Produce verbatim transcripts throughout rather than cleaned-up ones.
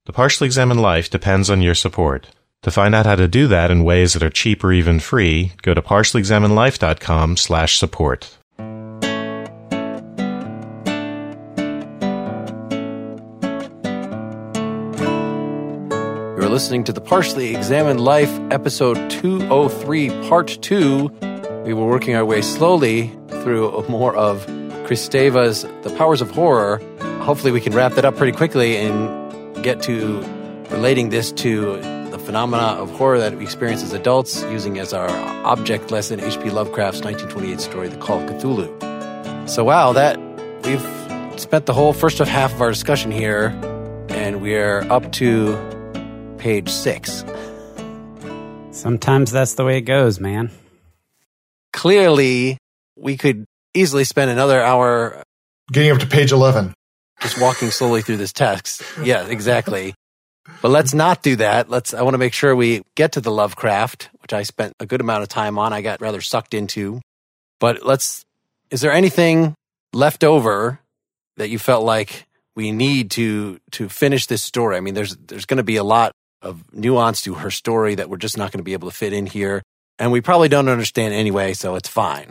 The Partially Examined Life depends on your support. To find out how to do that in ways that are cheap or even free, go to partially examined life dot com slash support. You're listening to the Partially Examined Life, episode two oh three, part two. We were working our way slowly through more of Kristeva's The Powers of Horror. Hopefully we can wrap that up pretty quickly and get to relating this to the phenomena of horror that we experience as adults, using as our object lesson H P Lovecraft's nineteen twenty-eight story, The Call of Cthulhu. So wow, that we've spent the whole first half of our discussion here, and we're up to page six. Sometimes that's the way it goes, man. Clearly, we could easily spend another hour getting up to page eleven. Just walking slowly through this text. Yeah, exactly. But let's not do that. Let's. I want to make sure we get to the Lovecraft, which I spent a good amount of time on. I got rather sucked into. But let's. Is there anything left over that you felt like we need to to finish this story? I mean, there's there's going to be a lot of nuance to her story that we're just not going to be able to fit in here, and we probably don't understand anyway, so it's fine.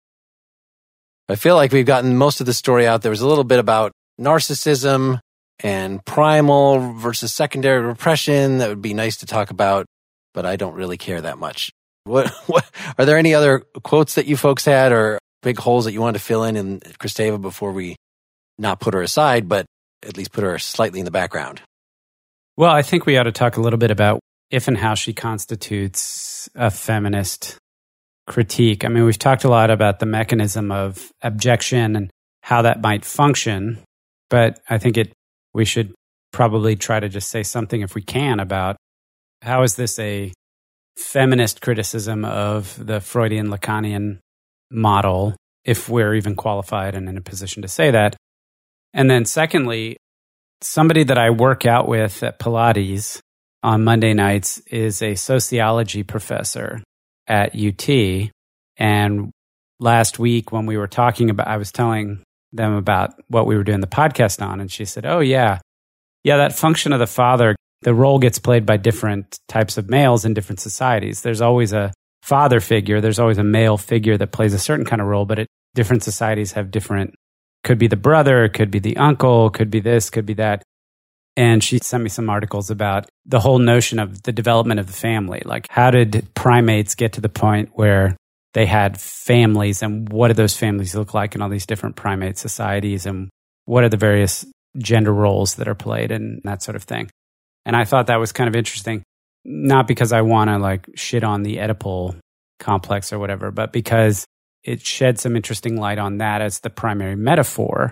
I feel like we've gotten most of the story out. There was a little bit about narcissism and primal versus secondary repression that would be nice to talk about, but I don't really care that much. What, what are there any other quotes that you folks had or big holes that you wanted to fill in in Kristeva before we not put her aside, but at least put her slightly in the background? Well, I think we ought to talk a little bit about if and how she constitutes a feminist critique. I mean, we've talked a lot about the mechanism of abjection and how that might function, but I think it we should probably try to just say something, if we can, about how is this a feminist criticism of the Freudian Lacanian model, if we're even qualified and in a position to say that. And then secondly, somebody that I work out with at Pilates on Monday nights is a sociology professor at U T. And last week when we were talking about, I was telling them about what we were doing the podcast on, and she said, oh yeah, yeah, that function of the father, the role gets played by different types of males in different societies. There's always a father figure, there's always a male figure that plays a certain kind of role, but it, different societies have different, could be the brother, could be the uncle, could be this, could be that. And she sent me some articles about the whole notion of the development of the family. Like, how did primates get to the point where they had families, and what do those families look like in all these different primate societies, and what are the various gender roles that are played and that sort of thing. And I thought that was kind of interesting, not because I want to like shit on the Oedipal complex or whatever, but because it shed some interesting light on that as the primary metaphor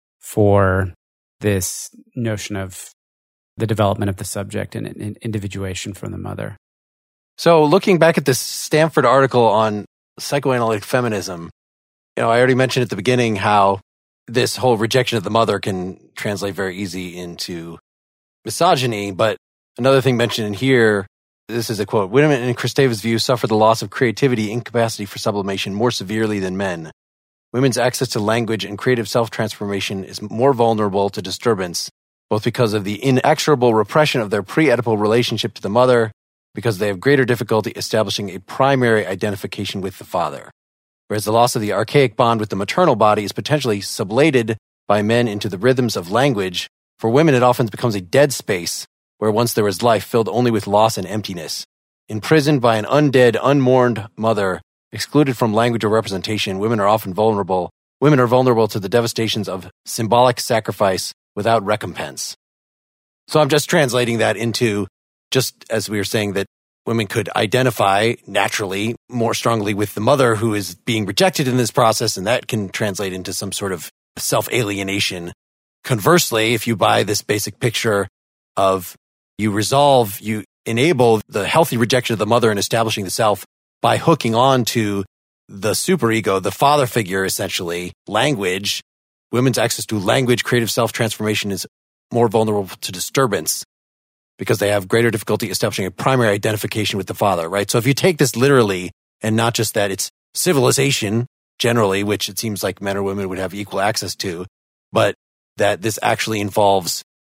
for this notion of the development of the subject and, and individuation from the mother. So looking back at this Stanford article on psychoanalytic feminism, you know, I already mentioned at the beginning how this whole rejection of the mother can translate very easy into misogyny. But another thing mentioned in here, this is a quote, women in Kristeva's view suffer the loss of creativity, incapacity for sublimation more severely than men. Women's access to language and creative self-transformation is more vulnerable to disturbance, both because of the inexorable repression of their pre-Oedipal relationship to the mother, because they have greater difficulty establishing a primary identification with the father. Whereas the loss of the archaic bond with the maternal body is potentially sublated by men into the rhythms of language, for women it often becomes a dead space where once there was life filled only with loss and emptiness. Imprisoned by an undead, unmourned mother, excluded from language or representation, women are often vulnerable. Women are vulnerable to the devastations of symbolic sacrifice without recompense. So I'm just translating that into, just as we were saying that women could identify naturally more strongly with the mother who is being rejected in this process, and that can translate into some sort of self-alienation. Conversely, if you buy this basic picture of you resolve, you enable the healthy rejection of the mother and establishing the self by hooking on to the superego, the father figure, essentially, language, women's access to language, creative self-transformation is more vulnerable to disturbance because they have greater difficulty establishing a primary identification with the father, right? So if you take this literally, and not just that it's civilization generally, which it seems like men or women would have equal access to, but that this actually involves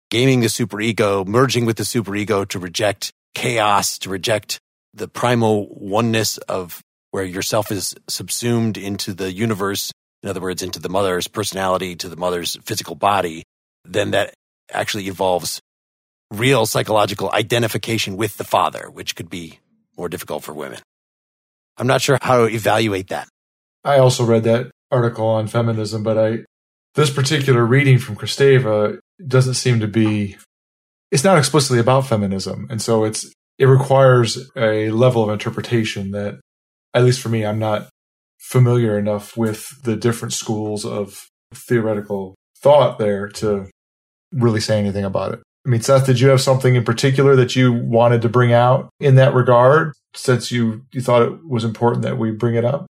gaming the superego, merging with the superego to reject chaos, to reject the primal oneness of where yourself is subsumed into the universe, in other words, into the mother's personality, to the mother's physical body, then that actually involves real psychological identification with the father, which could be more difficult for women. I'm not sure how to evaluate that. I also read that article on feminism, but I this particular reading from Kristeva doesn't seem to be, it's not explicitly about feminism. And so it's it requires a level of interpretation that, at least for me, I'm not familiar enough with the different schools of theoretical thought there to really say anything about it. I mean, Seth, did you have something in particular that you wanted to bring out in that regard, since you, you thought it was important that we bring it up?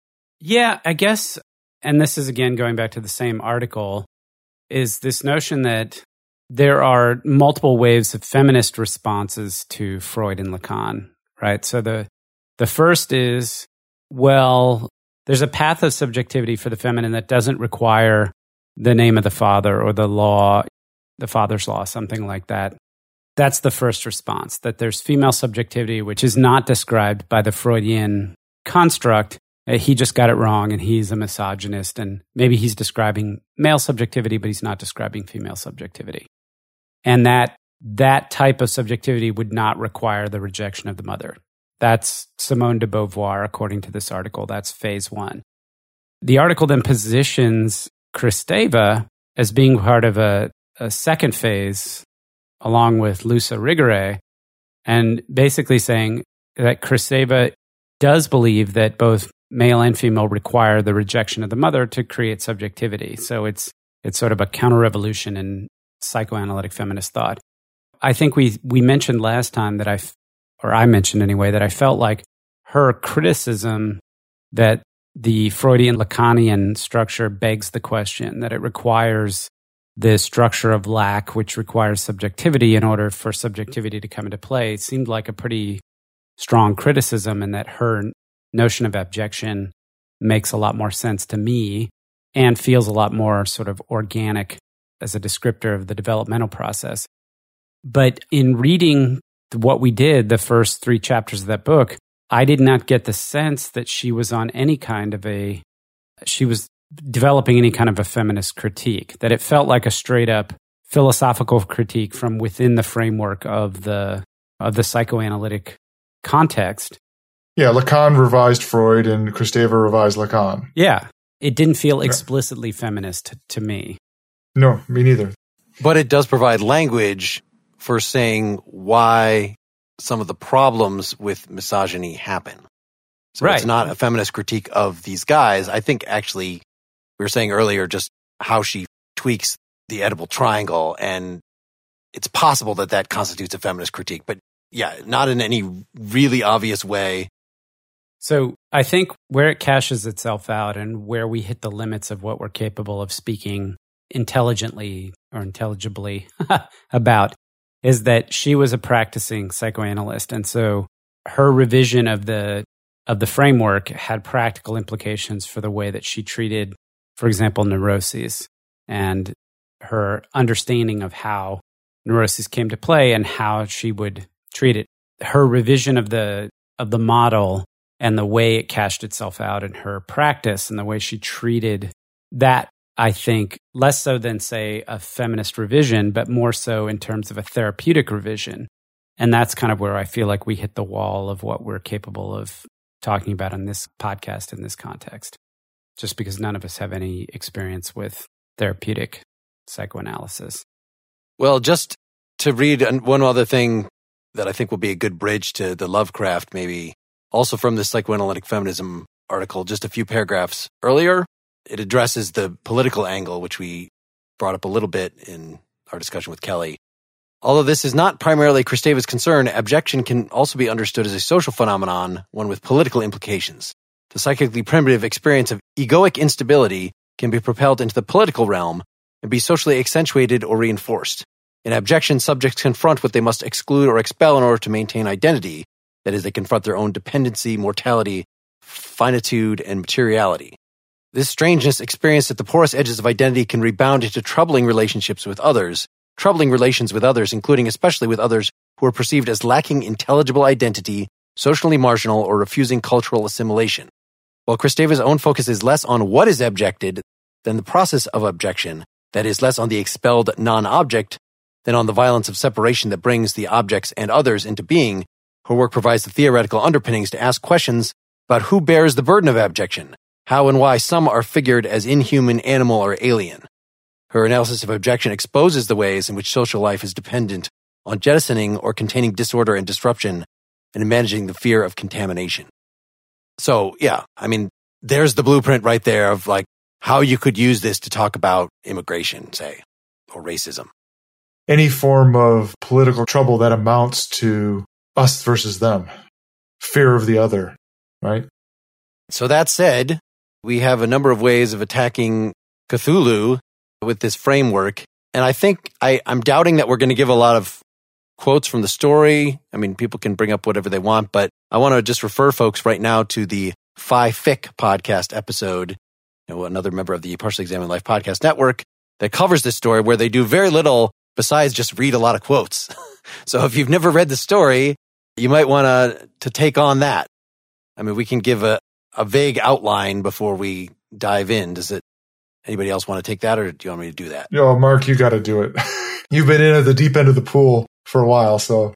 Yeah, I guess, and this is again going back to the same article, is this notion that there are multiple waves of feminist responses to Freud and Lacan, right? So the the first is, well, there's a path of subjectivity for the feminine that doesn't require the name of the father or the law, the father's law, something like that. That's the first response, that there's female subjectivity, which is not described by the Freudian construct. He just got it wrong and he's a misogynist, and maybe he's describing male subjectivity, but he's not describing female subjectivity. And that that type of subjectivity would not require the rejection of the mother. That's Simone de Beauvoir, according to this article. That's phase one. The article then positions Kristeva as being part of a, a second phase, along with Luce Irigaray, and basically saying that Kristeva does believe that both male and female require the rejection of the mother to create subjectivity. So it's it's sort of a counter-revolution in psychoanalytic feminist thought. I think we we mentioned last time that I, or I mentioned anyway, that I felt like her criticism that the Freudian Lacanian structure begs the question, that it requires the structure of lack, which requires subjectivity in order for subjectivity to come into play, seemed like a pretty strong criticism, and that her notion of abjection makes a lot more sense to me and feels a lot more sort of organic as a descriptor of the developmental process. But in reading what we did, the first three chapters of that book, I did not get the sense that she was on any kind of a, she was developing any kind of a feminist critique, that it felt like a straight up philosophical critique from within the framework of the, of the psychoanalytic context. Yeah, Lacan revised Freud and Kristeva revised Lacan. Yeah, it didn't feel explicitly feminist to, to me. No, me neither. But it does provide language for saying why some of the problems with misogyny happen. So right. It's not a feminist critique of these guys. I think actually, we were saying earlier just how she tweaks the edible triangle, and it's possible that that constitutes a feminist critique. But yeah, not in any really obvious way. So I think where it cashes itself out and where we hit the limits of what we're capable of speaking intelligently or intelligibly about is that she was a practicing psychoanalyst. And so her revision of the of the framework had practical implications for the way that she treated, for example, neuroses, and her understanding of how neuroses came to play and how she would treat it. Her revision of the of the model and the way it cashed itself out in her practice and the way she treated that, I think, less so than, say, a feminist revision, but more so in terms of a therapeutic revision. And that's kind of where I feel like we hit the wall of what we're capable of talking about on this podcast in this context, just because none of us have any experience with therapeutic psychoanalysis. Well, just to read one other thing that I think will be a good bridge to the Lovecraft, maybe also from the Psychoanalytic Feminism article, just a few paragraphs earlier. It addresses the political angle, which we brought up a little bit in our discussion with Kelly. Although this is not primarily Kristeva's concern, abjection can also be understood as a social phenomenon, one with political implications. The psychically primitive experience of egoic instability can be propelled into the political realm and be socially accentuated or reinforced. In abjection, subjects confront what they must exclude or expel in order to maintain identity. That is, they confront their own dependency, mortality, finitude, and materiality. This strangeness experienced at the porous edges of identity can rebound into troubling relationships with others, troubling relations with others, including especially with others who are perceived as lacking intelligible identity, socially marginal, or refusing cultural assimilation. While Kristeva's own focus is less on what is objected than the process of objection, that is, less on the expelled non-object than on the violence of separation that brings the objects and others into being, her work provides the theoretical underpinnings to ask questions about who bears the burden of abjection, how and why some are figured as inhuman, animal, or alien. Her analysis of objection exposes the ways in which social life is dependent on jettisoning or containing disorder and disruption and managing the fear of contamination. So, yeah, I mean, there's the blueprint right there of like how you could use this to talk about immigration, say, or racism. Any form of political trouble that amounts to us versus them, fear of the other, right? So that said, we have a number of ways of attacking Cthulhu with this framework. And I think I, I'm doubting that we're going to give a lot of quotes from the story. I mean, people can bring up whatever they want, but I want to just refer folks right now to the Phi-Fic podcast episode, you know, another member of the Partially Examined Life podcast network that covers this story where they do very little besides just read a lot of quotes. So if you've never read the story, you might want to to take on that. I mean, we can give a, a vague outline before we dive in. Does it? Anybody else want to take that, or do you want me to do that? Yo, Mark, you got to do it. You've been in at the deep end of the pool for a while, so.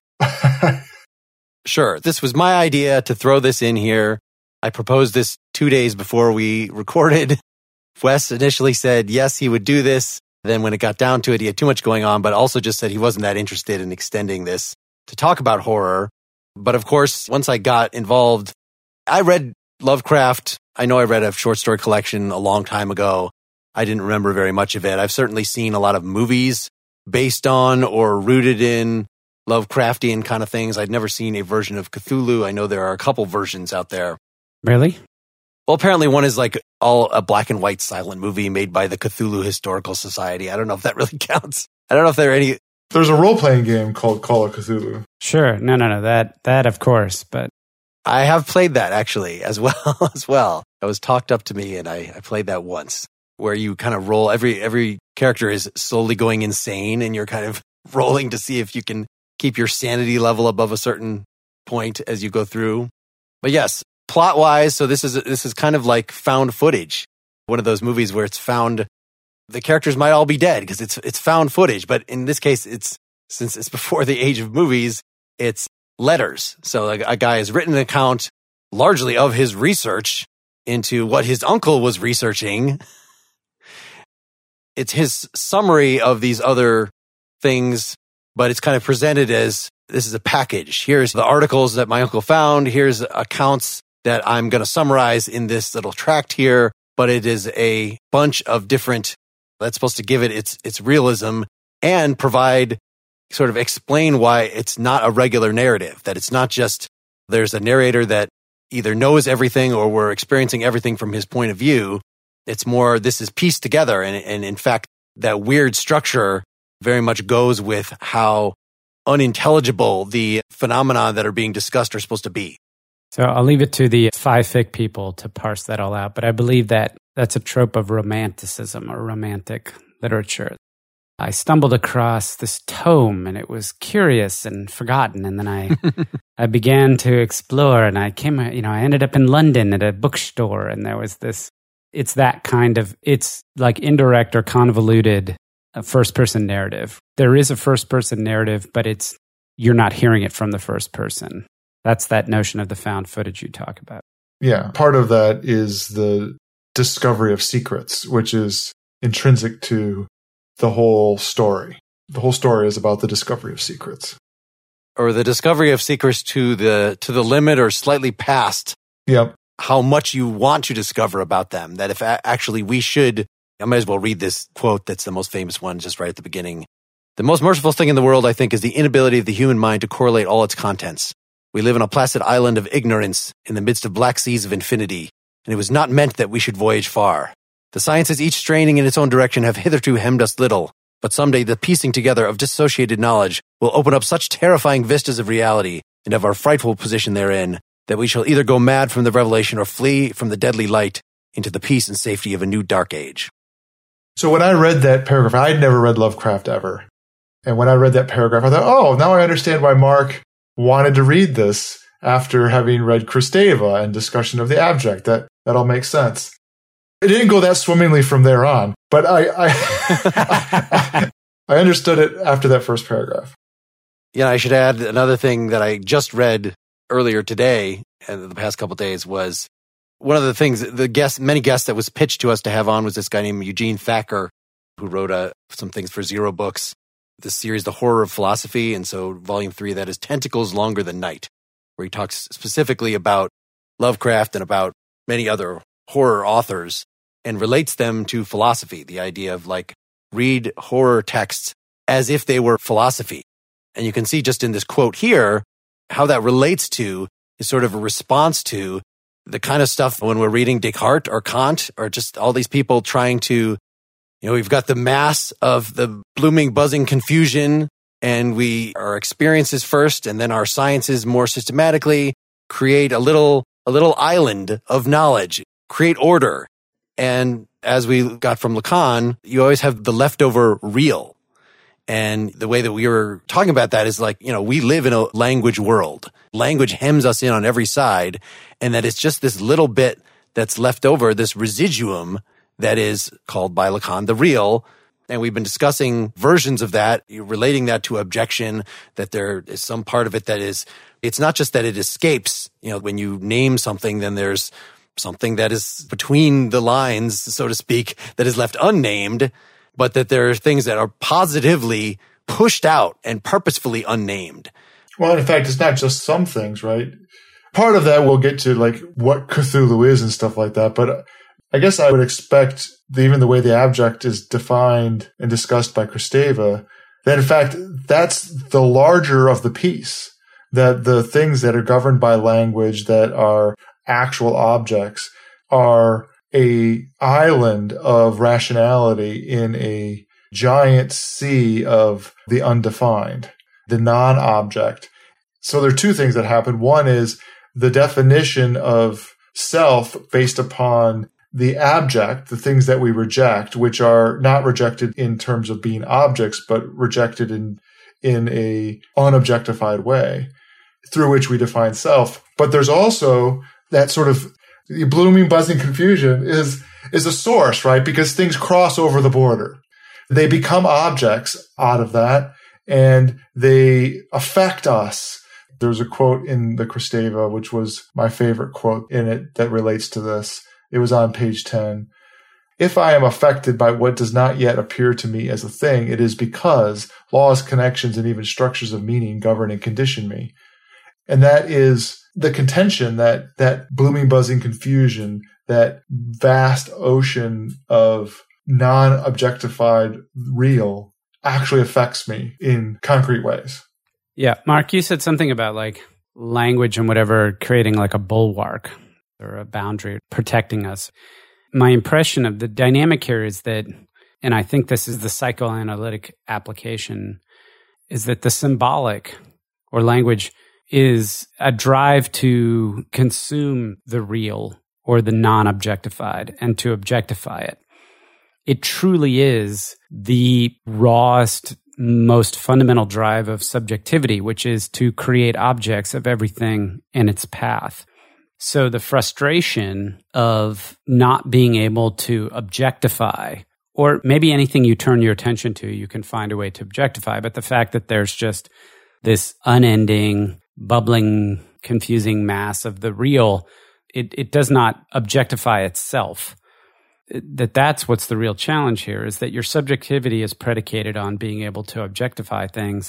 Sure. This was my idea to throw this in here. I proposed this two days before we recorded. Wes initially said, yes, he would do this. Then when it got down to it, he had too much going on, but also just said he wasn't that interested in extending this to talk about horror. But of course, once I got involved, I read Lovecraft. I know I read a short story collection a long time ago. I didn't remember very much of it. I've certainly seen a lot of movies based on or rooted in Lovecraftian kind of things. I'd never seen a version of Cthulhu. I know there are a couple versions out there. Really? Well, apparently one is like all a black and white silent movie made by the Cthulhu Historical Society. I don't know if that really counts. I don't know if there are any. There's a role-playing game called Call of Cthulhu. Sure. No, no, no. That, that of course, but. I have played that actually as well, as well. That was talked up to me and I, I played that once, where you kind of roll, every, every character is slowly going insane and you're kind of rolling to see if you can keep your sanity level above a certain point as you go through. But yes, plot-wise, so this is this is kind of like found footage. One of those movies where it's found, the characters might all be dead because it's it's found footage. But in this case, it's since it's before the age of movies, it's letters. So a, a guy has written an account largely of his research into what his uncle was researching. It's his summary of these other things, but it's kind of presented as this is a package. Here's the articles that my uncle found. Here's accounts that I'm going to summarize in this little tract here, but it is a bunch of different, that's supposed to give it its its realism and provide, sort of explain why it's not a regular narrative, that it's not just there's a narrator that either knows everything or we're experiencing everything from his point of view. It's more, this is pieced together. And, and in fact, that weird structure very much goes with how unintelligible the phenomena that are being discussed are supposed to be. So I'll leave it to the Phi-Fic people to parse that all out. But I believe that that's a trope of romanticism or romantic literature. I stumbled across this tome and it was curious and forgotten. And then I I began to explore and I came, you know, I ended up in London at a bookstore and there was this, it's that kind of, it's like indirect or convoluted first person narrative. There is a first person narrative, but it's, you're not hearing it from the first person. That's that notion of the found footage you talk about. Yeah. Part of that is the discovery of secrets, which is intrinsic to the whole story. The whole story is about the discovery of secrets. Or the discovery of secrets to the to the limit or slightly past yep. how much you want to discover about them. That if a- actually we should, I might as well read this quote that's the most famous one just right at the beginning. The most merciful thing in the world, I think, is the inability of the human mind to correlate all its contents. We live on a placid island of ignorance in the midst of black seas of infinity, and it was not meant that we should voyage far. The sciences, each straining in its own direction, have hitherto hemmed us little, but someday the piecing together of dissociated knowledge will open up such terrifying vistas of reality and of our frightful position therein, that we shall either go mad from the revelation or flee from the deadly light into the peace and safety of a new dark age. So when I read that paragraph, I'd never read Lovecraft ever. And when I read that paragraph, I thought, oh, now I understand why Mark wanted to read this after having read Kristeva and discussion of the abject. That that all makes sense. It didn't go that swimmingly from there on, but I I, I, I understood it after that first paragraph. Yeah, I should add another thing that I just read earlier today and the past couple of days was one of the things, the guests, many guests that was pitched to us to have on was this guy named Eugene Thacker, who wrote uh, some things for Zero Books, this series, The Horror of Philosophy. And so volume three, that is Tentacles Longer Than Night, where he talks specifically about Lovecraft and about many other horror authors and relates them to philosophy, the idea of like read horror texts as if they were philosophy. And you can see just in this quote here, how that relates to is sort of a response to the kind of stuff when we're reading Descartes or Kant or just all these people trying to, you know, we've got the mass of the blooming, buzzing confusion and we, our experiences first and then our sciences more systematically create a little, a little island of knowledge, create order. And as we got from Lacan, you always have the leftover real. And the way that we were talking about that is like, you know, we live in a language world. Language hems us in on every side. And that it's just this little bit that's left over, this residuum that is called by Lacan the real. And we've been discussing versions of that, relating that to objection, that there is some part of it that is, it's not just that it escapes. You know, when you name something, then there's something that is between the lines, so to speak, that is left unnamed. But that there are things that are positively pushed out and purposefully unnamed. Well, in fact, it's not just some things, right? Part of that we'll get to, like, what Cthulhu is and stuff like that. But I guess I would expect, even the way the abject is defined and discussed by Kristeva, that in fact, that's the larger of the piece. That the things that are governed by language, that are actual objects, are a island of rationality in a giant sea of the undefined, the non-object. So there are two things that happen. One is the definition of self based upon the abject, the things that we reject, which are not rejected in terms of being objects, but rejected in, in a unobjectified way through which we define self. But there's also that sort of the blooming, buzzing confusion is, is a source, right? Because things cross over the border. They become objects out of that and they affect us. There's a quote in the Kristeva, which was my favorite quote in it that relates to this. It was on page ten. If I am affected by what does not yet appear to me as a thing, it is because laws, connections, and even structures of meaning govern and condition me. And that is the contention that that blooming, buzzing confusion, that vast ocean of non-objectified real actually affects me in concrete ways. Yeah. Mark, you said something about like language and whatever creating like a bulwark or a boundary protecting us. My impression of the dynamic here is that, and I think this is the psychoanalytic application, is that the symbolic or language is a drive to consume the real or the non-objectified and to objectify it. It truly is the rawest, most fundamental drive of subjectivity, which is to create objects of everything in its path. So the frustration of not being able to objectify, or maybe anything you turn your attention to, you can find a way to objectify, but the fact that there's just this unending, bubbling, confusing mass of the real, it, it does not objectify itself. That that's what's the real challenge here, is that your subjectivity is predicated on being able to objectify things.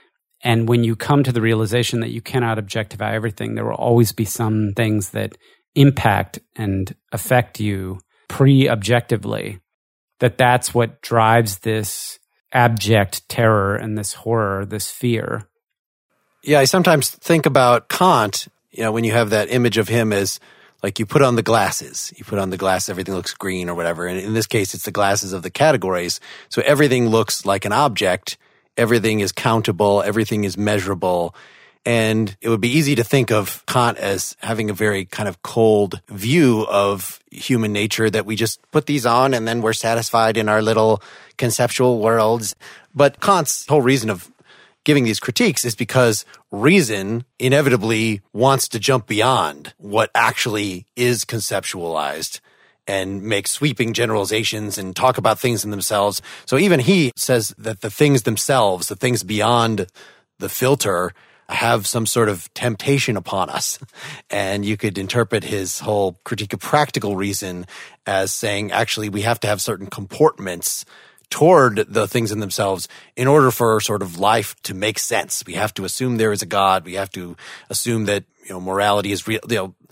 And when you come to the realization that you cannot objectify everything, there will always be some things that impact and affect you pre-objectively, that that's what drives this abject terror and this horror, this fear. Yeah, I sometimes think about Kant, you know, when you have that image of him as like you put on the glasses, you put on the glass, everything looks green or whatever. And in this case, it's the glasses of the categories. So everything looks like an object. Everything is countable. Everything is measurable. And it would be easy to think of Kant as having a very kind of cold view of human nature, that we just put these on and then we're satisfied in our little conceptual worlds. But Kant's whole reason of giving these critiques is because reason inevitably wants to jump beyond what actually is conceptualized and make sweeping generalizations and talk about things in themselves. So even he says that the things themselves, the things beyond the filter, have some sort of temptation upon us. And you could interpret his whole critique of practical reason as saying, actually, we have to have certain comportments toward the things in themselves in order for sort of life to make sense. We have to assume there is a God. We have to assume that, you know, morality is real. You know,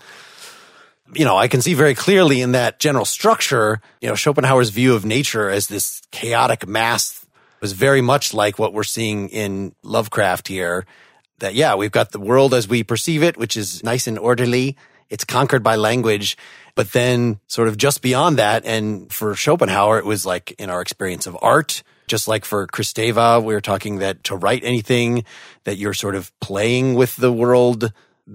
you know, I can see very clearly in that general structure, you know, Schopenhauer's view of nature as this chaotic mass was very much like what we're seeing in Lovecraft here. That, yeah, we've got the world as we perceive it, which is nice and orderly. It's conquered by language. But then sort of just beyond that, and for Schopenhauer, it was like in our experience of art, just like for Kristeva, we were talking that to write anything, that you're sort of playing with the world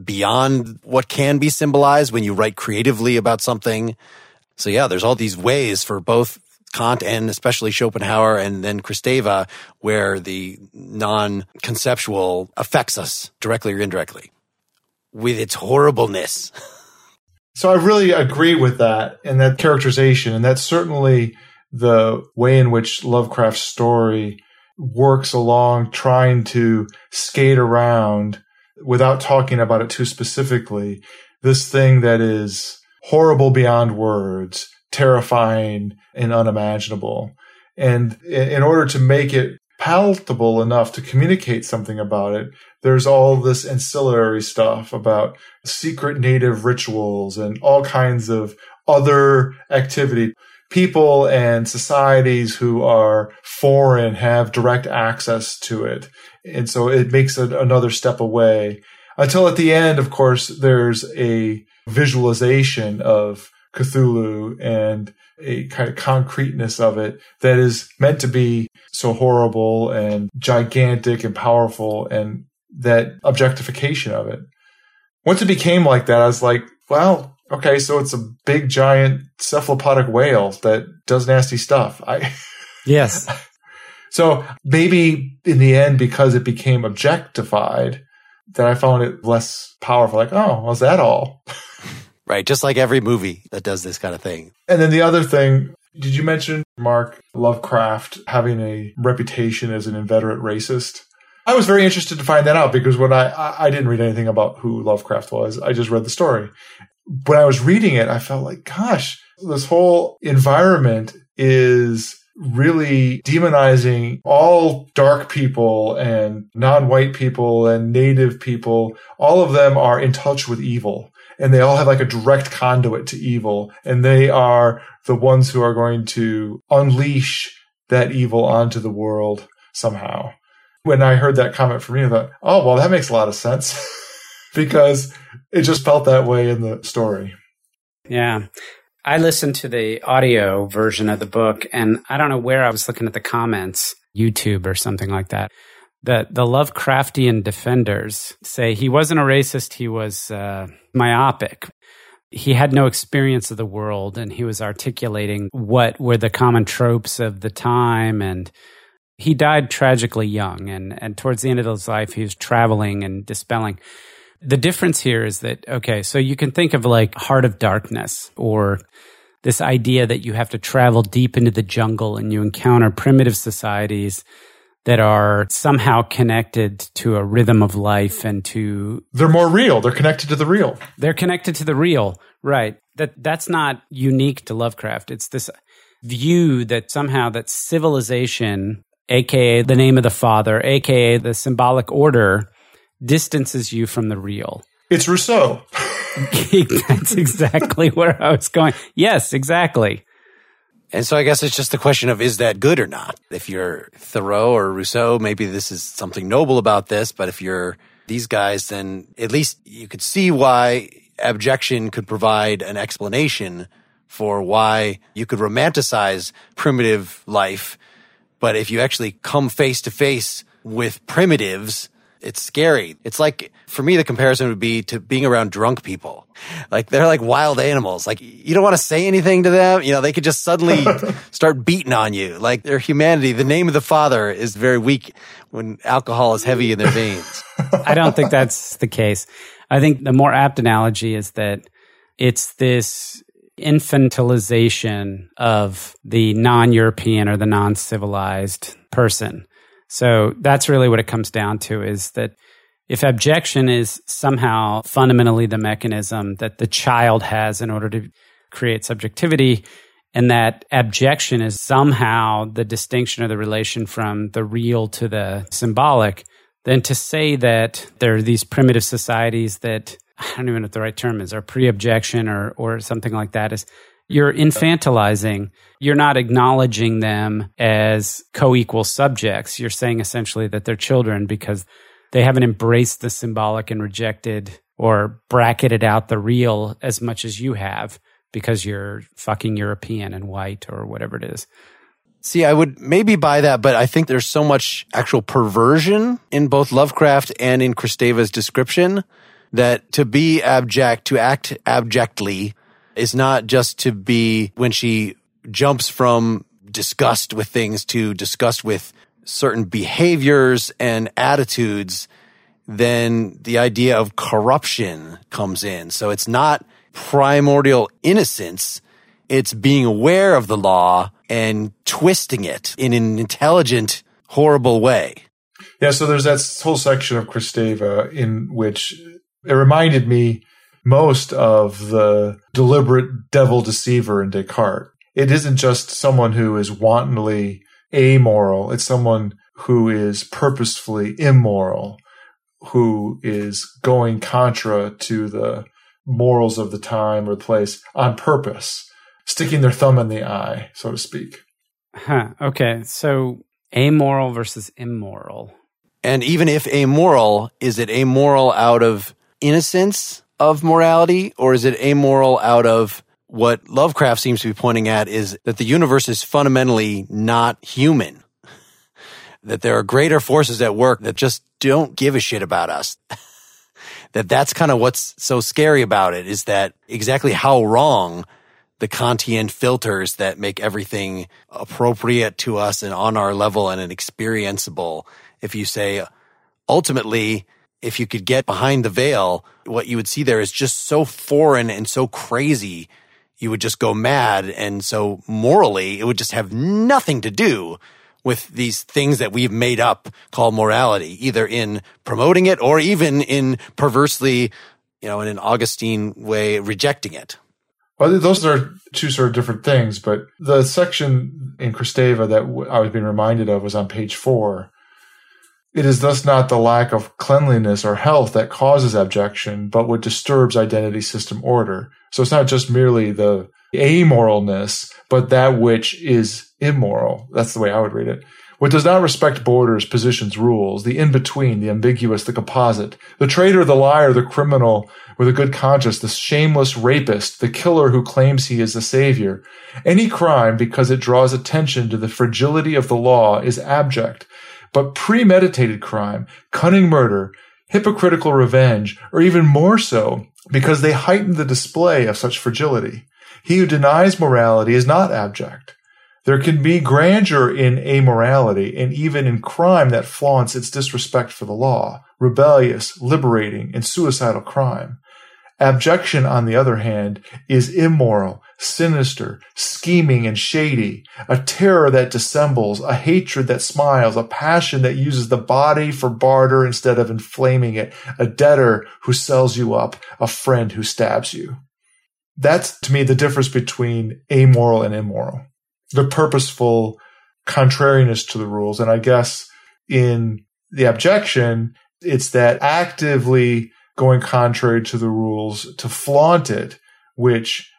beyond what can be symbolized when you write creatively about something. So yeah, there's all these ways for both Kant and especially Schopenhauer and then Kristeva, where the non-conceptual affects us directly or indirectly with its horribleness. So I really agree with that and that characterization. And that's certainly the way in which Lovecraft's story works along, trying to skate around without talking about it too specifically. This thing that is horrible beyond words, terrifying and unimaginable. And in order to make it palatable enough to communicate something about it, there's all this ancillary stuff about secret native rituals and all kinds of other activity. People and societies who are foreign have direct access to it. And so it makes it another step away. Until at the end, of course, there's a visualization of Cthulhu and a kind of concreteness of it that is meant to be so horrible and gigantic and powerful, and that objectification of it. Once it became like that, I was like, well, okay, so it's a big, giant cephalopodic whale that does nasty stuff. I Yes. So maybe in the end, because it became objectified, that I found it less powerful. Like, oh, was that all? Right, just like every movie that does this kind of thing. And then the other thing, did you mention, Mark, Lovecraft having a reputation as an inveterate racist? I was very interested to find that out because when I, I didn't read anything about who Lovecraft was. I just read the story. When I was reading it, I felt like, gosh, this whole environment is really demonizing all dark people and non-white people and native people. All of them are in touch with evil. And they all have like a direct conduit to evil. And they are the ones who are going to unleash that evil onto the world somehow. When I heard that comment from you, I thought, oh, well, that makes a lot of sense because it just felt that way in the story. Yeah. I listened to the audio version of the book, and I don't know where I was looking at the comments, YouTube or something like that. The, the Lovecraftian defenders say he wasn't a racist, he was uh, myopic. He had no experience of the world, and he was articulating what were the common tropes of the time, and he died tragically young, and, and towards the end of his life, he was traveling and dispelling. The difference here is that, okay, so you can think of like Heart of Darkness, or this idea that you have to travel deep into the jungle and you encounter primitive societies that are somehow connected to a rhythm of life and to... They're more real. They're connected to the real. They're connected to the real, right. That That's not unique to Lovecraft. It's this view that somehow that civilization, a k a the name of the father, a k a the symbolic order, distances you from the real. It's Rousseau. That's exactly where I was going. Yes, exactly. And so I guess it's just a question of, is that good or not? If you're Thoreau or Rousseau, maybe this is something noble about this. But if you're these guys, then at least you could see why abjection could provide an explanation for why you could romanticize primitive life. But if you actually come face to face with primitives, It's scary. It's like, for me, the comparison would be to being around drunk people. Like, they're like wild animals. Like, you don't want to say anything to them. You know, they could just suddenly start beating on you. Like, their humanity, the name of the Father is very weak when alcohol is heavy in their veins. I don't think that's the case. I think the more apt analogy is that it's this infantilization of the non-European or the non-civilized person. So that's really what it comes down to, is that if abjection is somehow fundamentally the mechanism that the child has in order to create subjectivity, and that abjection is somehow the distinction or the relation from the real to the symbolic, then to say that there are these primitive societies that, I don't even know what the right term is, are pre-abjection or, or something like that, is you're infantilizing. You're not acknowledging them as co-equal subjects. You're saying essentially that they're children because they haven't embraced the symbolic and rejected or bracketed out the real as much as you have because you're fucking European and white or whatever it is. See, I would maybe buy that, but I think there's so much actual perversion in both Lovecraft and in Kristeva's description that to be abject, to act abjectly, is not just to be, when she jumps from disgust with things to disgust with certain behaviors and attitudes, then the idea of corruption comes in. So it's not primordial innocence. It's being aware of the law and twisting it in an intelligent, horrible way. Yeah, so there's that whole section of Kristeva in which it reminded me most of the deliberate devil deceiver in Descartes. It isn't just someone who is wantonly amoral. It's someone who is purposefully immoral, who is going contra to the morals of the time or the place on purpose, sticking their thumb in the eye, so to speak. Huh. Okay. So amoral versus immoral. And even if amoral, is it amoral out of innocence of morality, or is it amoral out of what Lovecraft seems to be pointing at, is that the universe is fundamentally not human, that there are greater forces at work that just don't give a shit about us. That that's kind of what's so scary about it, is that exactly how wrong the Kantian filters that make everything appropriate to us and on our level and experienceable. If you say, ultimately, if you could get behind the veil, what you would see there is just so foreign and so crazy, you would just go mad. And so morally, it would just have nothing to do with these things that we've made up called morality, either in promoting it or even in perversely, you know, in an Augustine way, rejecting it. Well, those are two sort of different things, but the section in Kristeva that I was being reminded of was on page four. It is thus not the lack of cleanliness or health that causes abjection, but what disturbs identity system order. So it's not just merely the amoralness, but that which is immoral. That's the way I would read it. What does not respect borders, positions, rules, the in-between, the ambiguous, the composite, the traitor, the liar, the criminal with a good conscience, the shameless rapist, the killer who claims he is the savior. Any crime, because it draws attention to the fragility of the law, is abject. But premeditated crime, cunning murder, hypocritical revenge, or even more so, because they heighten the display of such fragility. He who denies morality is not abject. There can be grandeur in amorality and even in crime that flaunts its disrespect for the law, rebellious, liberating, and suicidal crime. Abjection, on the other hand, is immoral, sinister, scheming, and shady, a terror that dissembles, a hatred that smiles, a passion that uses the body for barter instead of inflaming it, a debtor who sells you up, a friend who stabs you. That's, to me, the difference between amoral and immoral. The purposeful contrariness to the rules. And I guess in the abjection, it's that actively going contrary to the rules to flaunt it, which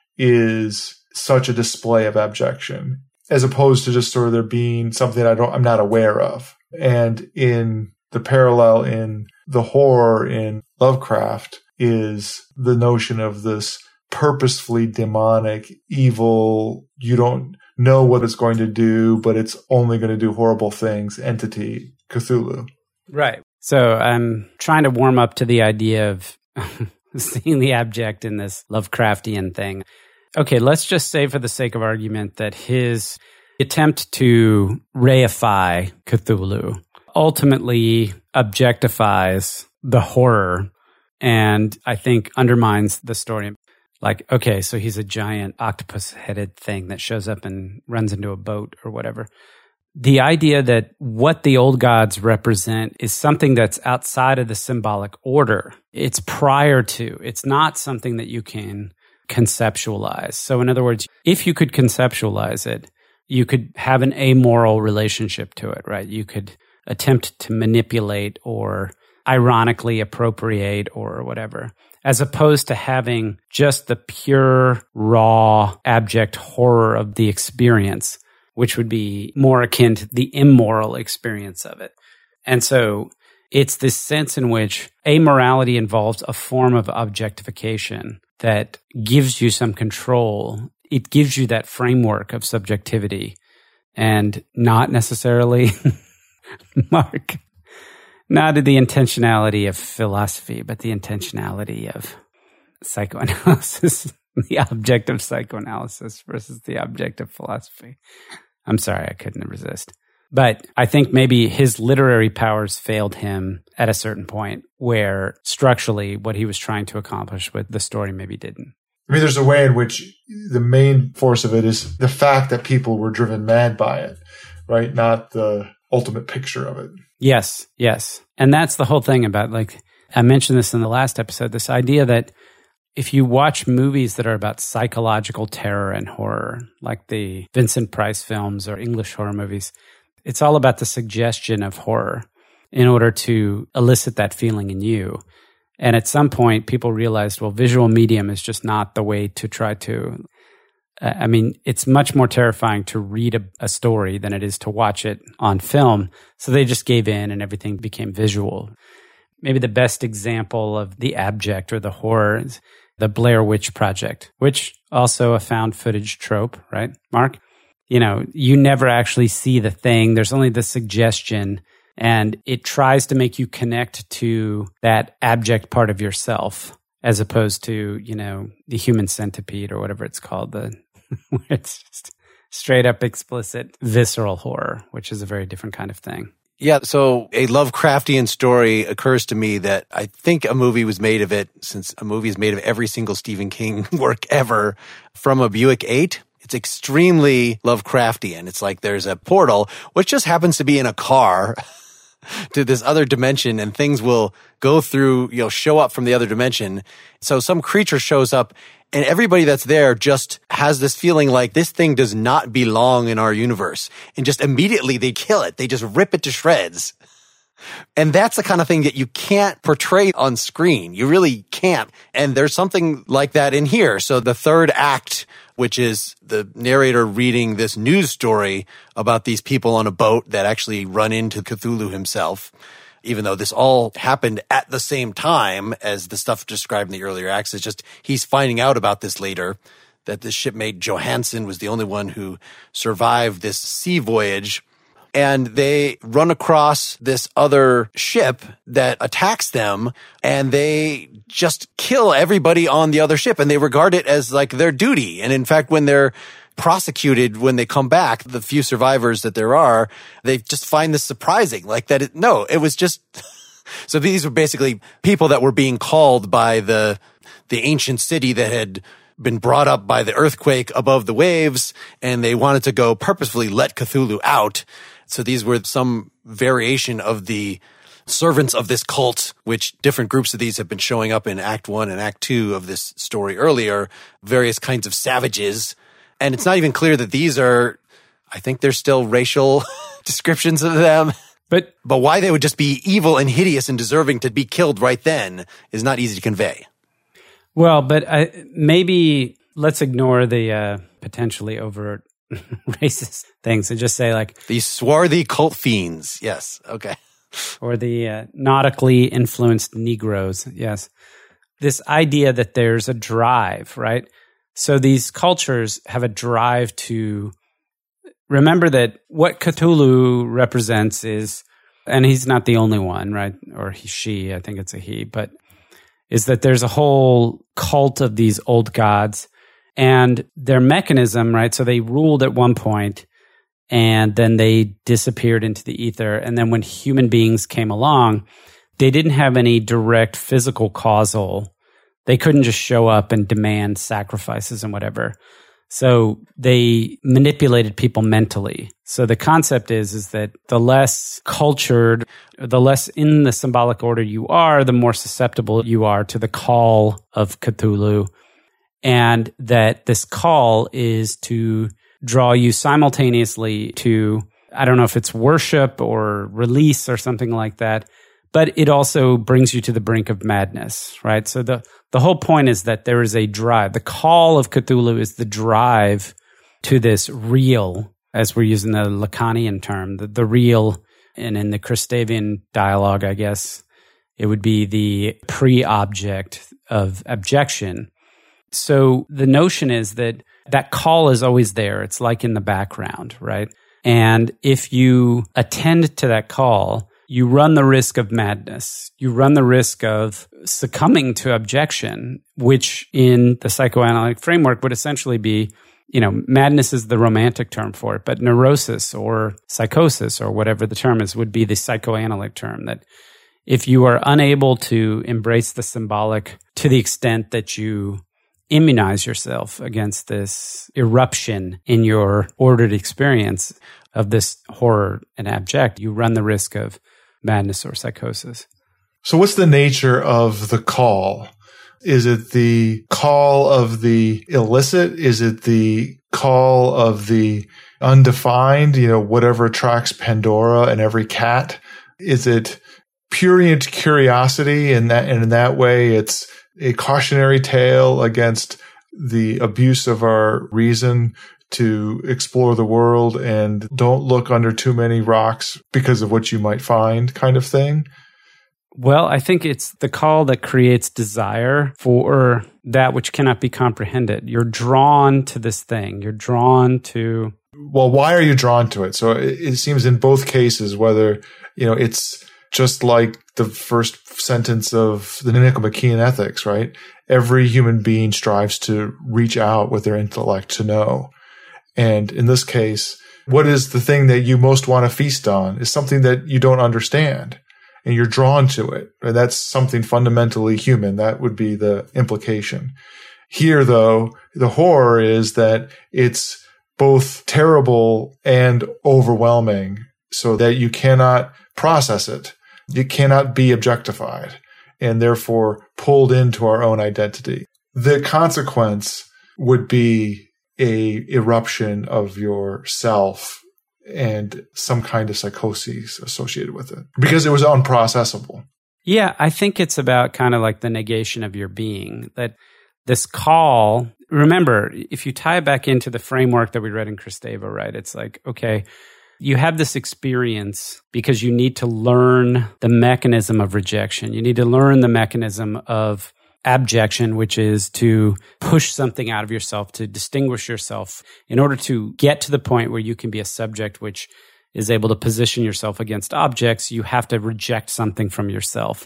is such a display of abjection, as opposed to just sort of there being something I don't, I'm not aware of. And in the parallel in the horror in Lovecraft is the notion of this purposefully demonic, evil, you don't know what it's going to do, but it's only going to do horrible things, entity, Cthulhu. Right. So I'm trying to warm up to the idea of seeing the abject in this Lovecraftian thing. Okay, let's just say for the sake of argument that his attempt to reify Cthulhu ultimately objectifies the horror and I think undermines the story. Like, okay, so he's a giant octopus-headed thing that shows up and runs into a boat or whatever. The idea that what the old gods represent is something that's outside of the symbolic order. It's prior to. It's not something that you can conceptualize. So in other words, if you could conceptualize it, you could have an amoral relationship to it, right? You could attempt to manipulate or ironically appropriate or whatever, as opposed to having just the pure, raw, abject horror of the experience, which would be more akin to the immoral experience of it. And so it's this sense in which amorality involves a form of objectification that gives you some control. It gives you that framework of subjectivity and not necessarily, Mark, not the intentionality of philosophy, but the intentionality of psychoanalysis, the object of psychoanalysis versus the object of philosophy. I'm sorry, I couldn't resist. But I think maybe his literary powers failed him at a certain point where structurally what he was trying to accomplish with the story maybe didn't. I mean, there's a way in which the main force of it is the fact that people were driven mad by it, right? Not the ultimate picture of it. Yes, yes. And that's the whole thing about, like, I mentioned this in the last episode, this idea that if you watch movies that are about psychological terror and horror, like the Vincent Price films or English horror movies, it's all about the suggestion of horror in order to elicit that feeling in you. And at some point, people realized, well, visual medium is just not the way to try to... Uh, I mean, it's much more terrifying to read a, a story than it is to watch it on film. So they just gave in and everything became visual. Maybe the best example of the abject or the horror is the Blair Witch Project, which also a found footage trope, right, Mark? You know, you never actually see the thing. There's only the suggestion, and it tries to make you connect to that abject part of yourself as opposed to, you know, the human centipede or whatever it's called, the where it's just straight up explicit visceral horror, which is a very different kind of thing. Yeah, so a Lovecraftian story occurs to me that I think a movie was made of it, since a movie is made of every single Stephen King work ever, from a Buick eight. It's extremely Lovecraftian. It's like there's a portal, which just happens to be in a car to this other dimension, and things will go through, you know, show up from the other dimension. So some creature shows up, and everybody that's there just has this feeling like this thing does not belong in our universe. And just immediately they kill it. They just rip it to shreds. And that's the kind of thing that you can't portray on screen. You really can't. And there's something like that in here. So the third act, which is the narrator reading this news story about these people on a boat that actually run into Cthulhu himself, even though this all happened at the same time as the stuff described in the earlier acts. It's just he's finding out about this later, that this shipmate Johansson was the only one who survived this sea voyage. And they run across this other ship that attacks them, and they just kill everybody on the other ship, and they regard it as like their duty. And in fact, when they're prosecuted, when they come back, the few survivors that there are, they just find this surprising, like that it, no, it was just, so these were basically people that were being called by the, the ancient city that had been brought up by the earthquake above the waves, and they wanted to go purposefully let Cthulhu out. So these were some variation of the servants of this cult, which different groups of these have been showing up in Act One and Act Two of this story earlier, various kinds of savages. And it's not even clear that these are, I think there's still racial descriptions of them. But but why they would just be evil and hideous and deserving to be killed right then is not easy to convey. Well, but I, maybe let's ignore the uh, potentially overt racist things and just say like... These swarthy cult fiends. Yes. Okay. Or the uh, nautically influenced Negroes. Yes. This idea that there's a drive, right? So these cultures have a drive to remember that what Cthulhu represents is and he's not the only one, right? Or he, she, I think it's a he, but is that there's a whole cult of these old gods and their mechanism, right? So they ruled at one point and then they disappeared into the ether. And then when human beings came along, they didn't have any direct physical causal. They couldn't just show up and demand sacrifices and whatever. So they manipulated people mentally. So the concept is, is that the less cultured, the less in the symbolic order you are, the more susceptible you are to the call of Cthulhu. And that this call is to draw you simultaneously to, I don't know if it's worship or release or something like that, but it also brings you to the brink of madness, right? So the, the whole point is that there is a drive. The call of Cthulhu is the drive to this real, as we're using the Lacanian term, the, the real, and in the Christavian dialogue, I guess, it would be the pre-object of abjection. So the notion is that that call is always there. It's like in the background, right? And if you attend to that call, you run the risk of madness. You run the risk of succumbing to abjection, which in the psychoanalytic framework would essentially be, you know, madness is the romantic term for it, but neurosis or psychosis or whatever the term is would be the psychoanalytic term. That if you are unable to embrace the symbolic to the extent that you immunize yourself against this eruption in your ordered experience of this horror and abject, you run the risk of madness or psychosis. So what's the nature of the call? Is it the call of the illicit? Is it the call of the undefined, you know, whatever attracts Pandora and every cat? Is it prurient curiosity, and that, and in that way it's a cautionary tale against the abuse of our reason to explore the world and don't look under too many rocks because of what you might find kind of thing? Well, I think it's the call that creates desire for that which cannot be comprehended. You're drawn to this thing. You're drawn to... Well, why are you drawn to it? So it, it seems in both cases, whether, you know, it's just like the first sentence of the Nicomachean Ethics, right? Every human being strives to reach out with their intellect to know. And in this case, what is the thing that you most want to feast on is something that you don't understand, and you're drawn to it. And that's something fundamentally human. That would be the implication. Here, though, the horror is that it's both terrible and overwhelming, so that you cannot process it. You cannot be objectified and therefore pulled into our own identity. The consequence would be a eruption of your self and some kind of psychosis associated with it because it was unprocessable. Yeah, I think it's about kind of like the negation of your being, that this call, remember, if you tie it back into the framework that we read in Kristeva, right? It's like, okay, you have this experience because you need to learn the mechanism of rejection. You need to learn the mechanism of abjection, which is to push something out of yourself, to distinguish yourself in order to get to the point where you can be a subject which is able to position yourself against objects. You have to reject something from yourself.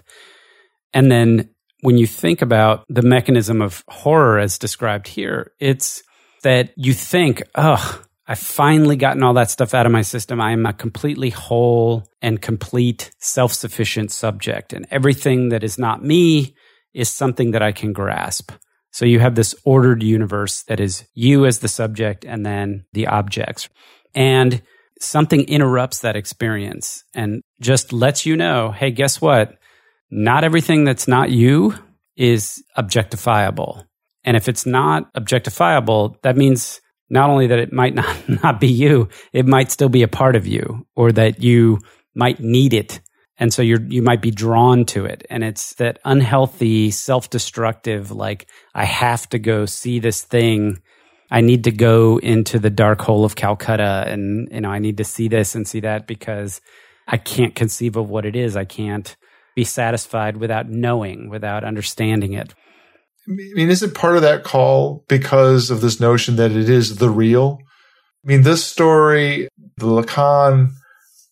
And then when you think about the mechanism of horror as described here, it's that you think, oh, I've finally gotten all that stuff out of my system. I am a completely whole and complete self-sufficient subject. And everything that is not me is something that I can grasp. So you have this ordered universe that is you as the subject and then the objects. And something interrupts that experience and just lets you know, hey, guess what? Not everything that's not you is objectifiable. And if it's not objectifiable, that means not only that it might not, not be you, it might still be a part of you, or that you might need it. And so you're, you might be drawn to it. And it's that unhealthy, self-destructive, like, I have to go see this thing. I need to go into the dark hole of Calcutta, and, you know, I need to see this and see that because I can't conceive of what it is. I can't be satisfied without knowing, without understanding it. I mean, is it part of that call because of this notion that it is the real? I mean, this story, the Lacan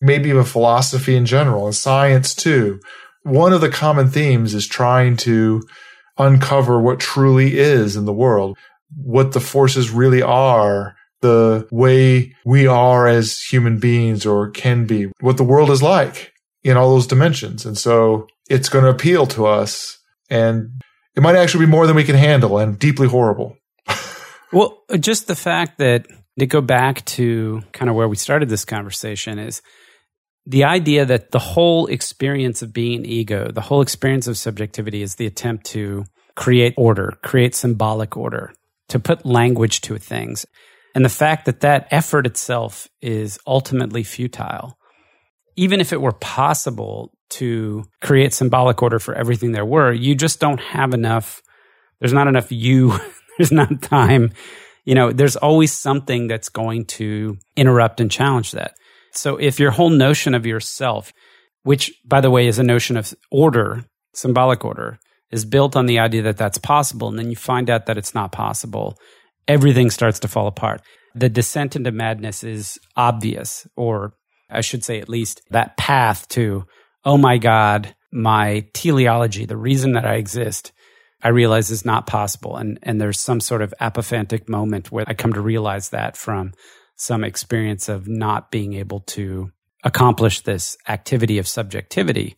maybe even philosophy in general, and science too. One of the common themes is trying to uncover what truly is in the world, what the forces really are, the way we are as human beings or can be, what the world is like in all those dimensions. And so it's going to appeal to us, and it might actually be more than we can handle and deeply horrible. Well, just the fact that, to go back to kind of where we started this conversation, is the idea that the whole experience of being ego, the whole experience of subjectivity, is the attempt to create order, create symbolic order, to put language to things. And the fact that that effort itself is ultimately futile. Even if it were possible to create symbolic order for everything there were, you just don't have enough. There's not enough you. There's not time. You know, there's always something that's going to interrupt and challenge that. So if your whole notion of yourself, which, by the way, is a notion of order, symbolic order, is built on the idea that that's possible, and then you find out that it's not possible, everything starts to fall apart. The descent into madness is obvious, or I should say at least that path to, oh my God, my teleology, the reason that I exist, I realize is not possible. And, and there's some sort of apophantic moment where I come to realize that from some experience of not being able to accomplish this activity of subjectivity.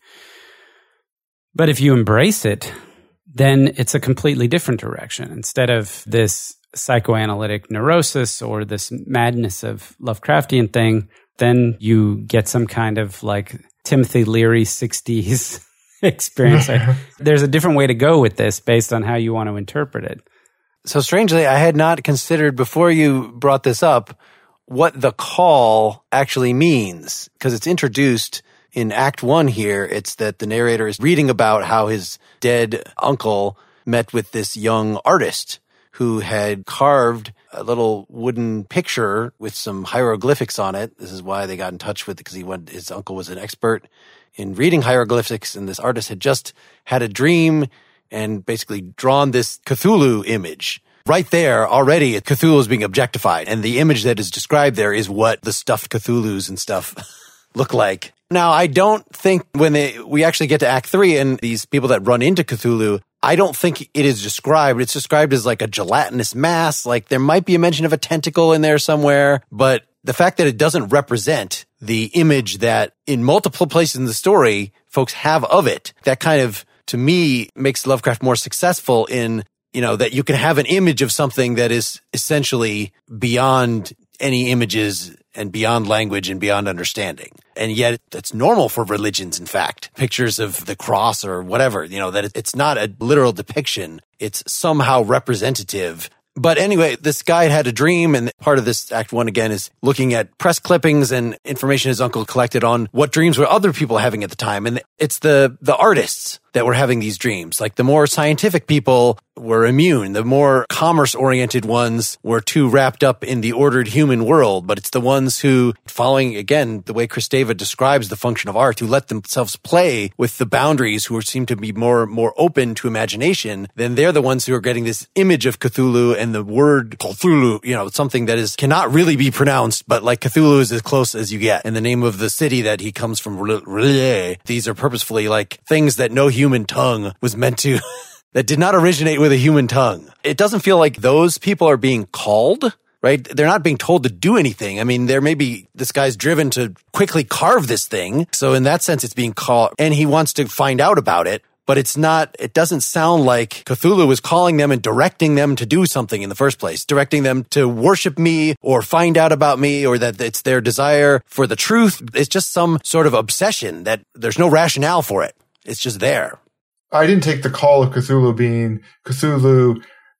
But if you embrace it, then it's a completely different direction. Instead of this psychoanalytic neurosis or this madness of Lovecraftian thing, then you get some kind of like Timothy Leary sixties experience. There's a different way to go with this based on how you want to interpret it. So strangely, I had not considered before you brought this up what the call actually means, because it's introduced in Act One here. It's that the narrator is reading about how his dead uncle met with this young artist who had carved a little wooden picture with some hieroglyphics on it. This is why they got in touch with it, because he went, his uncle was an expert in reading hieroglyphics, and this artist had just had a dream and basically drawn this Cthulhu image. Right there, already, Cthulhu is being objectified, and the image that is described there is what the stuffed Cthulhus and stuff look like. Now, I don't think when they, we actually get to Act Three and these people that run into Cthulhu, I don't think it is described. It's described as like a gelatinous mass, like there might be a mention of a tentacle in there somewhere, but the fact that it doesn't represent the image that in multiple places in the story folks have of it, that kind of, to me, makes Lovecraft more successful in, you know, that you can have an image of something that is essentially beyond any images and beyond language and beyond understanding. And yet that's normal for religions, in fact. Pictures of the cross or whatever, you know, that it's not a literal depiction. It's somehow representative. But anyway, this guy had a dream, and part of this Act One, again, is looking at press clippings and information his uncle collected on what dreams were other people having at the time. And it's the the artists that were having these dreams. Like the more scientific people were immune. The more commerce-oriented ones were too wrapped up in the ordered human world. But it's the ones who, following, again, the way Kristeva describes the function of art, who let themselves play with the boundaries, who seem to be more more open to imagination, then they're the ones who are getting this image of Cthulhu and the word Cthulhu, you know, something that is cannot really be pronounced, but like Cthulhu is as close as you get. And the name of the city that he comes from, R'lyeh, these are purposefully like things that no human tongue was meant to... that did not originate with a human tongue. It doesn't feel like those people are being called, right? They're not being told to do anything. I mean, there may be, this guy's driven to quickly carve this thing. So in that sense, it's being called, and he wants to find out about it. But it's not, it doesn't sound like Cthulhu is calling them and directing them to do something in the first place, directing them to worship me or find out about me, or that it's their desire for the truth. It's just some sort of obsession that there's no rationale for it. It's just there. I didn't take the call of Cthulhu being Cthulhu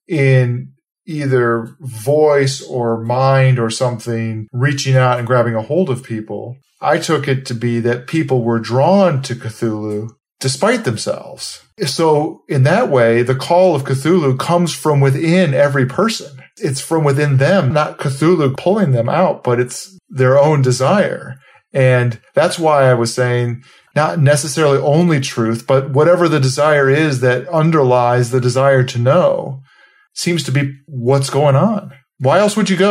in either voice or mind or something, reaching out and grabbing a hold of people. I took it to be that people were drawn to Cthulhu despite themselves. So in that way, the call of Cthulhu comes from within every person. It's from within them, not Cthulhu pulling them out, but it's their own desire. And that's why I was saying, not necessarily only truth, but whatever the desire is that underlies the desire to know seems to be what's going on. Why else would you go?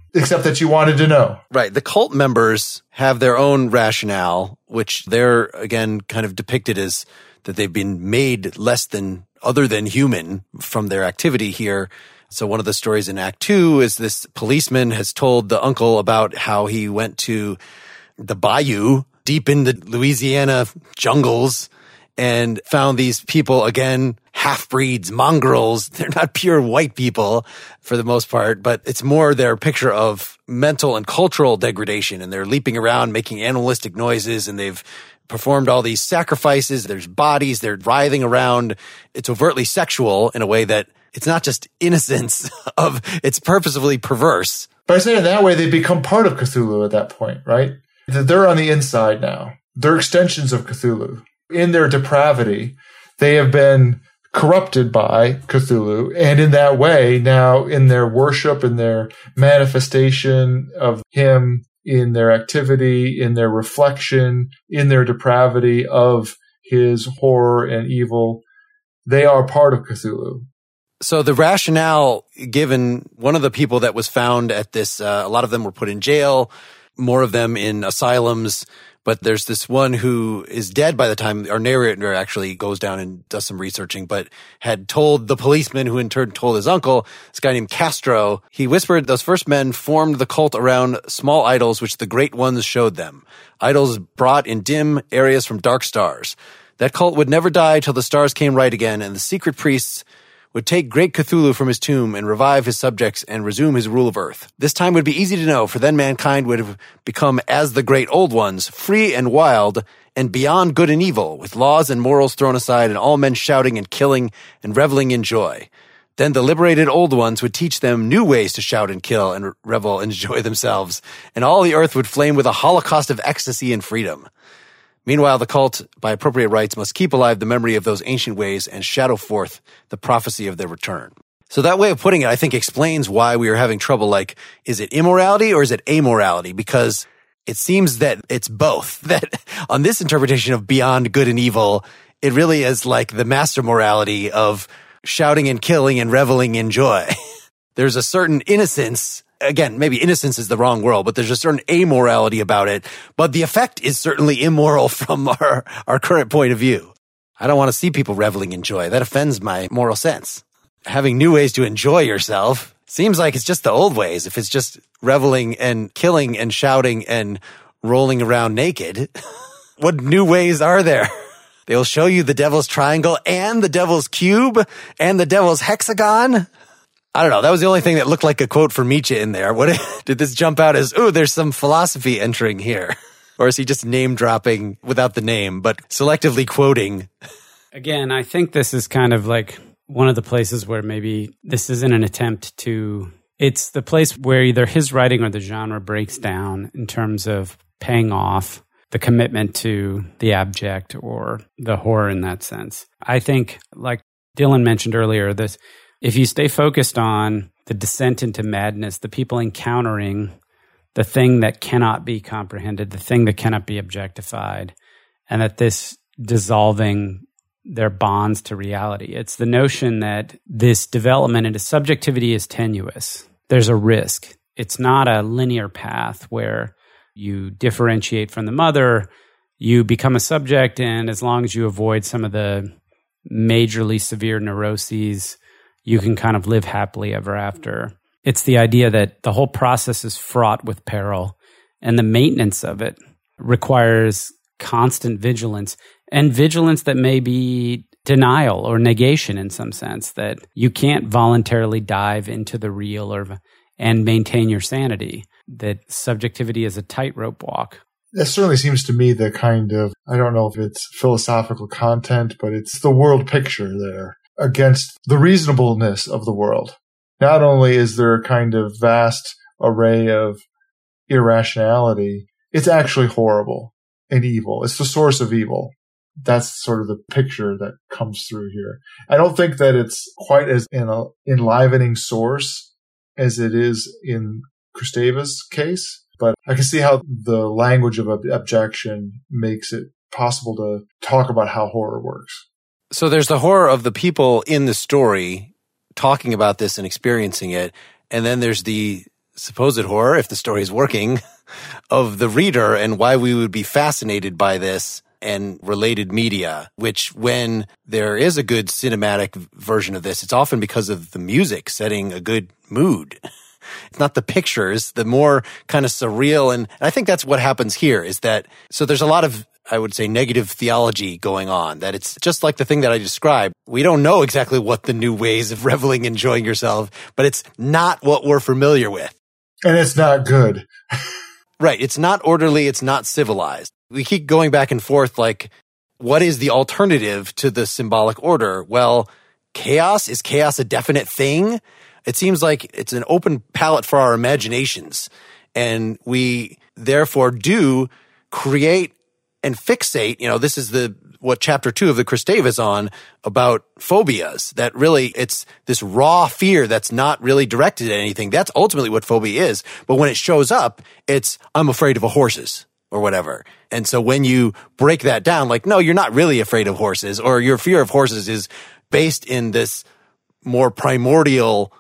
except that you wanted to know. Right. The cult members have their own rationale, which they're, again, kind of depicted as that they've been made less than, other than human from their activity here. So one of the stories in Act Two is this policeman has told the uncle about how he went to the bayou deep in the Louisiana jungles and found these people, again, half-breeds, mongrels. They're not pure white people for the most part, but it's more their picture of mental and cultural degradation. And they're leaping around, making animalistic noises, and they've performed all these sacrifices. There's bodies, they're writhing around. It's overtly sexual in a way that it's not just innocence of, it's purposefully perverse. By saying it that way, they become part of Cthulhu at that point, right? They're on the inside now. They're extensions of Cthulhu. In their depravity, they have been corrupted by Cthulhu. And in that way, now in their worship, in their manifestation of him, in their activity, in their reflection, in their depravity of his horror and evil, they are part of Cthulhu. So the rationale given, one of the people that was found at this, uh, a lot of them were put in jail, more of them in asylums, but there's this one who is dead by the time our narrator actually goes down and does some researching, but had told the policeman who in turn told his uncle, this guy named Castro, he whispered those first men formed the cult around small idols which the great ones showed them. Idols brought in dim areas from dark stars. That cult would never die till the stars came right again, and the secret priests would take great Cthulhu from his tomb and revive his subjects and resume his rule of earth. This time would be easy to know, for then mankind would have become as the great old ones, free and wild and beyond good and evil, with laws and morals thrown aside and all men shouting and killing and reveling in joy. Then the liberated old ones would teach them new ways to shout and kill and revel and enjoy themselves, and all the earth would flame with a holocaust of ecstasy and freedom. Meanwhile, the cult, by appropriate rites, must keep alive the memory of those ancient ways and shadow forth the prophecy of their return. So that way of putting it, I think, explains why we are having trouble. Like, is it immorality or is it amorality? Because it seems that it's both. That on this interpretation of beyond good and evil, it really is like the master morality of shouting and killing and reveling in joy. There's a certain innocence. Again, maybe innocence is the wrong word, but there's a certain amorality about it. But the effect is certainly immoral from our, our current point of view. I don't want to see people reveling in joy. That offends my moral sense. Having new ways to enjoy yourself seems like it's just the old ways. If it's just reveling and killing and shouting and rolling around naked, what new ways are there? They'll show you the devil's triangle and the devil's cube and the devil's hexagon. I don't know. That was the only thing that looked like a quote from Nietzsche in there. What did this jump out as, ooh, there's some philosophy entering here? Or is he just name dropping without the name, but selectively quoting? Again, I think this is kind of like one of the places where maybe this isn't an attempt to, it's the place where either his writing or the genre breaks down in terms of paying off the commitment to the abject or the horror in that sense. I think, like Dylan mentioned earlier, this, if you stay focused on the descent into madness, the people encountering the thing that cannot be comprehended, the thing that cannot be objectified, and that this dissolving their bonds to reality. It's the notion that this development into subjectivity is tenuous. There's a risk. It's not a linear path where you differentiate from the mother, you become a subject, and as long as you avoid some of the majorly severe neuroses, you can kind of live happily ever after. It's the idea that the whole process is fraught with peril, and the maintenance of it requires constant vigilance, and vigilance that may be denial or negation in some sense, that you can't voluntarily dive into the real or and maintain your sanity, that subjectivity is a tightrope walk. That certainly seems to me the kind of, I don't know if it's philosophical content, but it's the world picture there against the reasonableness of the world. Not only is there a kind of vast array of irrationality, it's actually horrible and evil. It's the source of evil. That's sort of the picture that comes through here. I don't think that it's quite as an enlivening source as it is in Kristeva's case, but I can see how the language of abjection makes it possible to talk about how horror works. So there's the horror of the people in the story talking about this and experiencing it, and then there's the supposed horror, if the story is working, of the reader and why we would be fascinated by this and related media, which when there is a good cinematic version of this, it's often because of the music setting a good mood. It's not the pictures, the more kind of surreal. And, and I think that's what happens here is that, so there's a lot of, I would say, negative theology going on, that it's just like the thing that I described. We don't know exactly what the new ways of reveling, enjoying yourself, but it's not what we're familiar with. And it's not good. Right. It's not orderly. It's not civilized. We keep going back and forth like, what is the alternative to the symbolic order? Well, chaos? Is chaos a definite thing? It seems like it's an open palette for our imaginations. And we therefore do create and fixate. You know, this is the what chapter two of the Christeva is on, about phobias, that really it's this raw fear that's not really directed at anything. That's ultimately what phobia is. But when it shows up, it's, I'm afraid of horses or whatever. And so when you break that down, like, no, you're not really afraid of horses, or your fear of horses is based in this more primordial,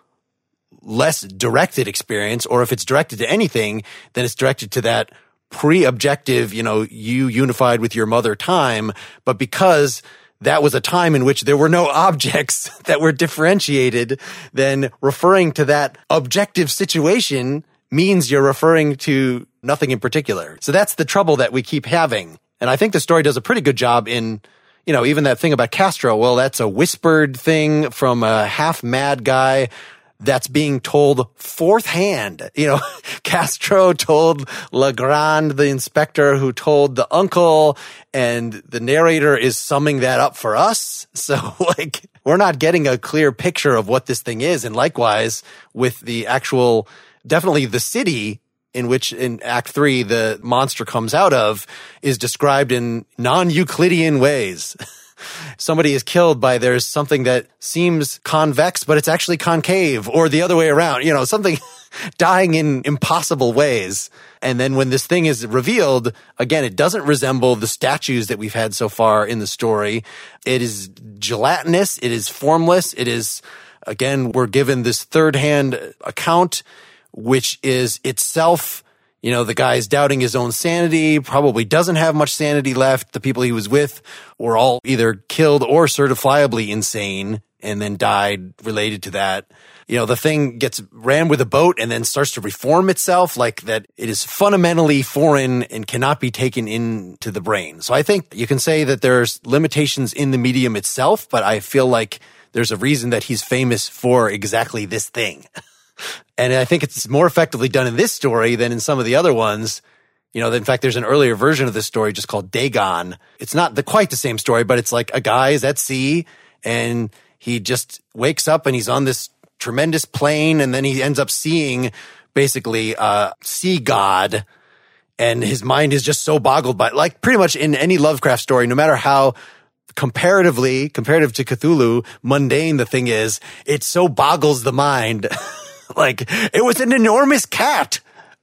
less directed experience, or if it's directed to anything, then it's directed to that pre-objective, you know, you unified with your mother time. But because that was a time in which there were no objects that were differentiated, then referring to that objective situation means you're referring to nothing in particular. So that's the trouble that we keep having. And I think the story does a pretty good job in, you know, even that thing about Castro. Well, that's a whispered thing from a half-mad guy that's being told fourth hand. You know, Castro told Legrand, the inspector, who told the uncle, and the narrator is summing that up for us. So, like, we're not getting a clear picture of what this thing is. And likewise, with the actual, definitely the city in which in Act Three the monster comes out of is described in non-Euclidean ways. Somebody is killed by there's something that seems convex, but it's actually concave, or the other way around, you know, something dying in impossible ways. And then when this thing is revealed, again, it doesn't resemble the statues that we've had so far in the story. It is gelatinous. It is formless. It is, again, we're given this third-hand account, which is itself, you know, the guy's doubting his own sanity, probably doesn't have much sanity left. The people he was with were all either killed or certifiably insane and then died related to that. You know, the thing gets ran with a boat and then starts to reform itself, like that it is fundamentally foreign and cannot be taken into the brain. So I think you can say that there's limitations in the medium itself, but I feel like there's a reason that he's famous for exactly this thing. And I think it's more effectively done in this story than in some of the other ones. You know, in fact, there's an earlier version of this story just called Dagon. It's not the, quite the same story, but it's like a guy is at sea and he just wakes up and he's on this tremendous plane, and then he ends up seeing basically a sea god, and his mind is just so boggled by, like pretty much in any Lovecraft story, no matter how comparatively, comparative to Cthulhu, mundane the thing is, it so boggles the mind. Like, it was an enormous cat.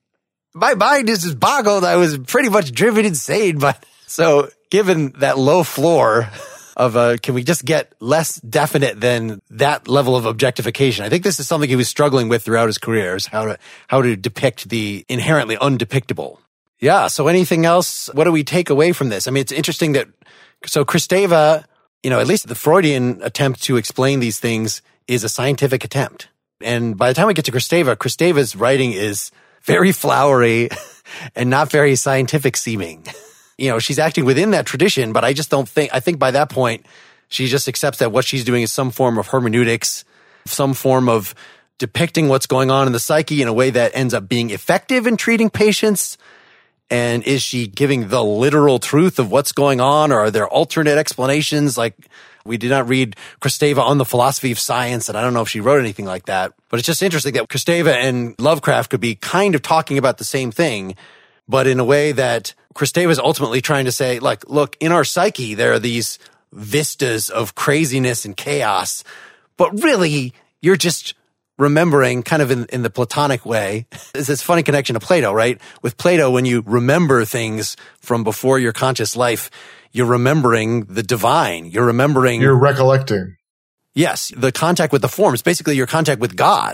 My mind is just boggled. I was pretty much driven insane. But so given that low floor of, uh, can we just get less definite than that level of objectification? I think this is something he was struggling with throughout his career, is how to, how to depict the inherently undepictable. Yeah. So anything else? What do we take away from this? I mean, it's interesting that, so Kristeva, you know, at least the Freudian attempt to explain these things is a scientific attempt. And by the time we get to Kristeva, Kristeva's writing is very flowery and not very scientific seeming. You know, she's acting within that tradition, but I just don't think, I think by that point, she just accepts that what she's doing is some form of hermeneutics, some form of depicting what's going on in the psyche in a way that ends up being effective in treating patients. And is she giving the literal truth of what's going on, or are there alternate explanations? Like, we did not read Kristeva on the philosophy of science, and I don't know if she wrote anything like that. But it's just interesting that Kristeva and Lovecraft could be kind of talking about the same thing, but in a way that Kristeva is ultimately trying to say, like, look, in our psyche, there are these vistas of craziness and chaos, but really, you're just remembering kind of in, in the Platonic way. It's this funny connection to Plato, right? With Plato, when you remember things from before your conscious life, you're remembering the divine. You're remembering... You're recollecting. Yes, the contact with the forms, basically your contact with God.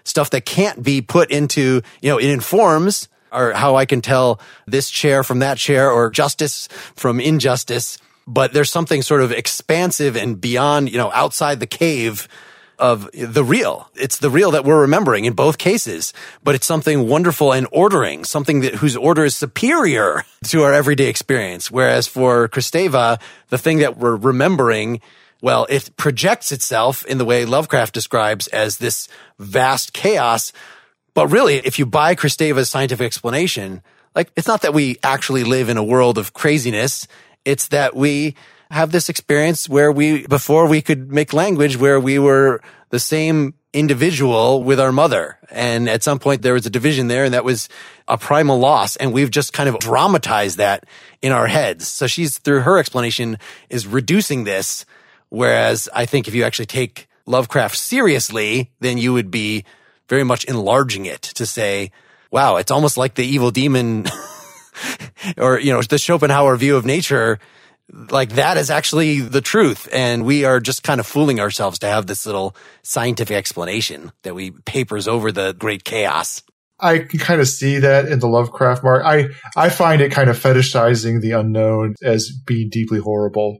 stuff that can't be put into, you know, it informs or how I can tell this chair from that chair or justice from injustice. But there's something sort of expansive and beyond, you know, outside the cave of the real. It's the real that we're remembering in both cases, but it's something wonderful and ordering, something that whose order is superior to our everyday experience. Whereas for Kristeva, the thing that we're remembering, well, it projects itself in the way Lovecraft describes as this vast chaos. But really, if you buy Kristeva's scientific explanation, like, it's not that we actually live in a world of craziness. It's that we have this experience where we, before we could make language, where we were the same individual with our mother. And at some point there was a division there, and that was a primal loss. And we've just kind of dramatized that in our heads. So she's, through her explanation, is reducing this. Whereas I think if you actually take Lovecraft seriously, then you would be very much enlarging it to say, wow, it's almost like the evil demon or, you know, the Schopenhauer view of nature. Like, that is actually the truth. And we are just kind of fooling ourselves to have this little scientific explanation that we papers over the great chaos. I can kind of see that in the Lovecraft mark. I, I find it kind of fetishizing the unknown as being deeply horrible.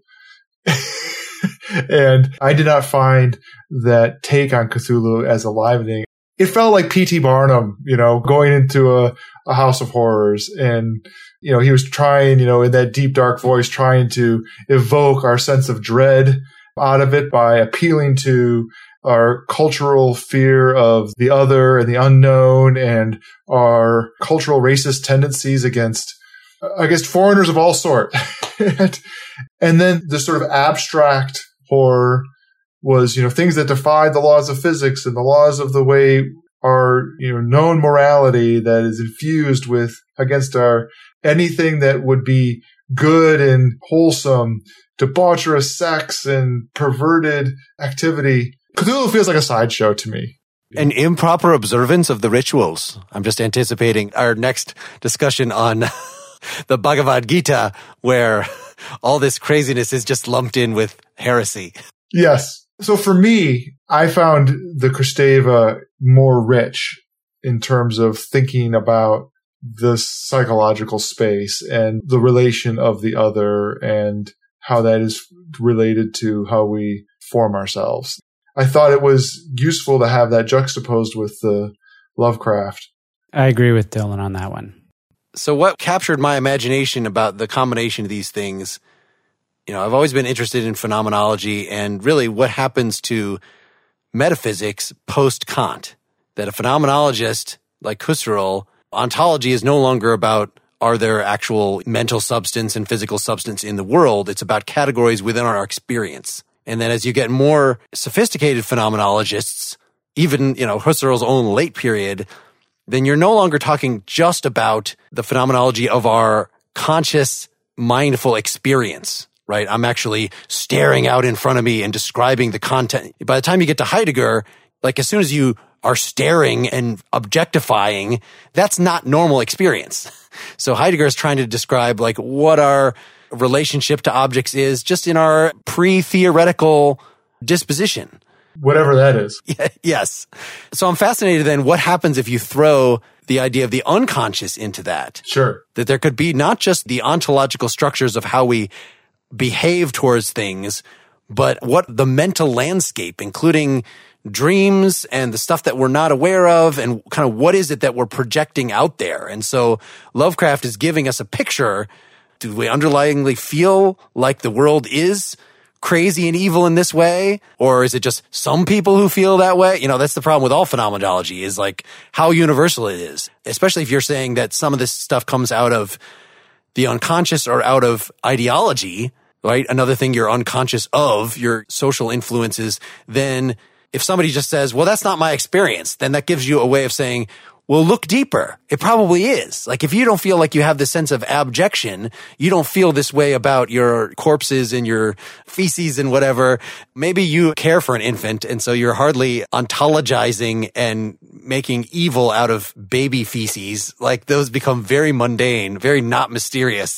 And I did not find that take on Cthulhu as enlivening. It felt like P T Barnum, you know, going into a, a house of horrors. And, you know, he was trying, you know, in that deep, dark voice, trying to evoke our sense of dread out of it by appealing to our cultural fear of the other and the unknown and our cultural racist tendencies against, against foreigners of all sort. and, and then the sort of abstract horror was, you know, things that defied the laws of physics and the laws of the way our, you know, known morality that is infused with against our anything that would be good and wholesome, debaucherous sex and perverted activity. Cthulhu feels like a sideshow to me. An improper observance of the rituals. I'm just anticipating our next discussion on the Bhagavad Gita, where all this craziness is just lumped in with heresy. Yes. So for me, I found the Kristeva more rich in terms of thinking about the psychological space and the relation of the other and how that is related to how we form ourselves. I thought it was useful to have that juxtaposed with the Lovecraft. I agree with Dylan on that one. So what captured my imagination about the combination of these things, you know, I've always been interested in phenomenology and really what happens to metaphysics post-Kant. That a phenomenologist like Husserl, ontology is no longer about are there actual mental substance and physical substance in the world. It's about categories within our experience. And then as you get more sophisticated phenomenologists, even, you know, Husserl's own late period, then you're no longer talking just about the phenomenology of our conscious, mindful experience, right? I'm actually staring out in front of me and describing the content. By the time you get to Heidegger, like as soon as you are staring and objectifying, that's not normal experience. So Heidegger is trying to describe like what our relationship to objects is just in our pre-theoretical disposition. Whatever that is. Yes. So I'm fascinated then what happens if you throw the idea of the unconscious into that. Sure. That there could be not just the ontological structures of how we behave towards things, but what the mental landscape, including dreams and the stuff that we're not aware of and kind of what is it that we're projecting out there. And so Lovecraft is giving us a picture. Do we underlyingly feel like the world is crazy and evil in this way? Or is it just some people who feel that way? You know, that's the problem with all phenomenology is like how universal it is, especially if you're saying that some of this stuff comes out of the unconscious or out of ideology, right? Another thing you're unconscious of, your social influences. Then if somebody just says, well, that's not my experience, then that gives you a way of saying, well, look deeper. It probably is. Like if you don't feel like you have this sense of abjection, you don't feel this way about your corpses and your feces and whatever. Maybe you care for an infant. And so you're hardly ontologizing and making evil out of baby feces. Like those become very mundane, very not mysterious.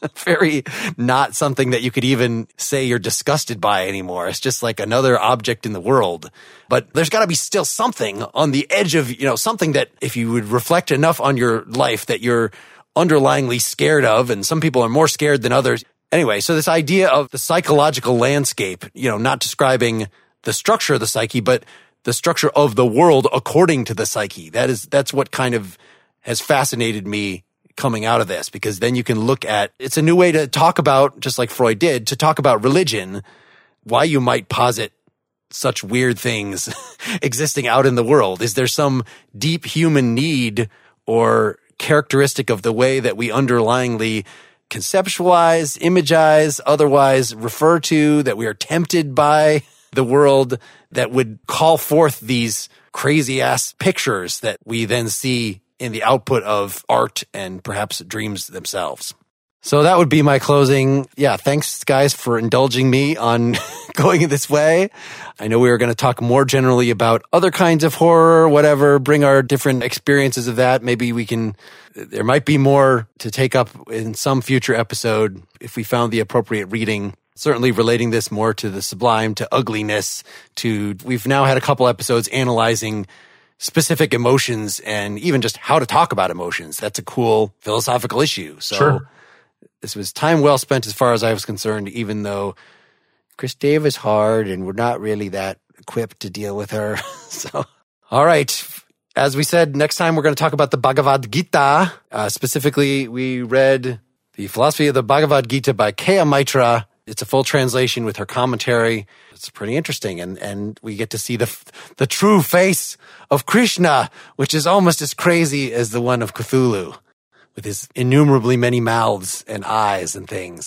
very not something that you could even say you're disgusted by anymore. It's just like another object in the world. But there's got to be still something on the edge of, you know, something that if you would reflect enough on your life that you're underlyingly scared of, and some people are more scared than others. Anyway, so this idea of the psychological landscape, you know, not describing the structure of the psyche, but the structure of the world according to the psyche. That is, that's what kind of has fascinated me coming out of this, because then you can look at, it's a new way to talk about, just like Freud did, to talk about religion, why you might posit such weird things existing out in the world. Is there some deep human need or characteristic of the way that we underlyingly conceptualize, imagize, otherwise refer to, that we are tempted by the world that would call forth these crazy ass pictures that we then see in the output of art and perhaps dreams themselves. So that would be my closing. Yeah, thanks guys for indulging me on going this way. I know we were going to talk more generally about other kinds of horror, whatever, bring our different experiences of that. Maybe we can, there might be more to take up in some future episode if we found the appropriate reading. Certainly relating this more to the sublime, to ugliness, to, we've now had a couple episodes analyzing specific emotions and even just how to talk about emotions. That's a cool philosophical issue. So sure. This was time well spent as far as I was concerned, even though Kristeva is hard and we're not really that equipped to deal with her. So, all right. As we said, next time we're going to talk about the Bhagavad Gita. Uh, specifically, we read The Philosophy of the Bhagavad Gita by Kaya Maitra. It's a full translation with her commentary. It's pretty interesting. And, and we get to see the, the true face of Krishna, which is almost as crazy as the one of Cthulhu, with his innumerably many mouths and eyes and things.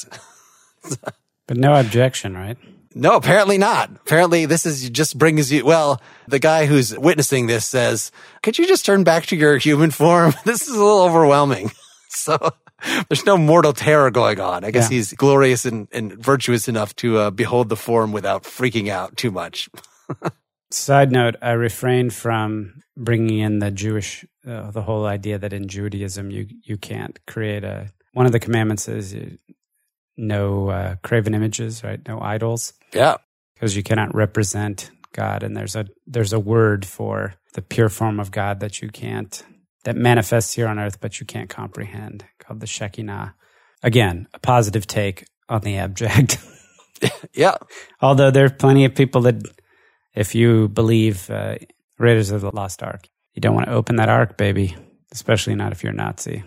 But no objection, right? No, apparently not. Apparently this is just brings you, well, the guy who's witnessing this says, could you just turn back to your human form? This is a little overwhelming. So there's no mortal terror going on. I guess yeah. He's glorious and, and virtuous enough to uh, behold the form without freaking out too much. Side note, I refrained from bringing in the Jewish, uh, the whole idea that in Judaism you you can't create a, one of the commandments is you, no uh, graven images, right? No idols. Yeah. Because you cannot represent God. And there's a there's a word for the pure form of God that you can't, that manifests here on earth, but you can't comprehend, called the Shekinah. Again, a positive take on the abject. Yeah. Although there are plenty of people that, if you believe uh, Raiders of the Lost Ark, you don't want to open that ark, baby, especially not if you're a Nazi.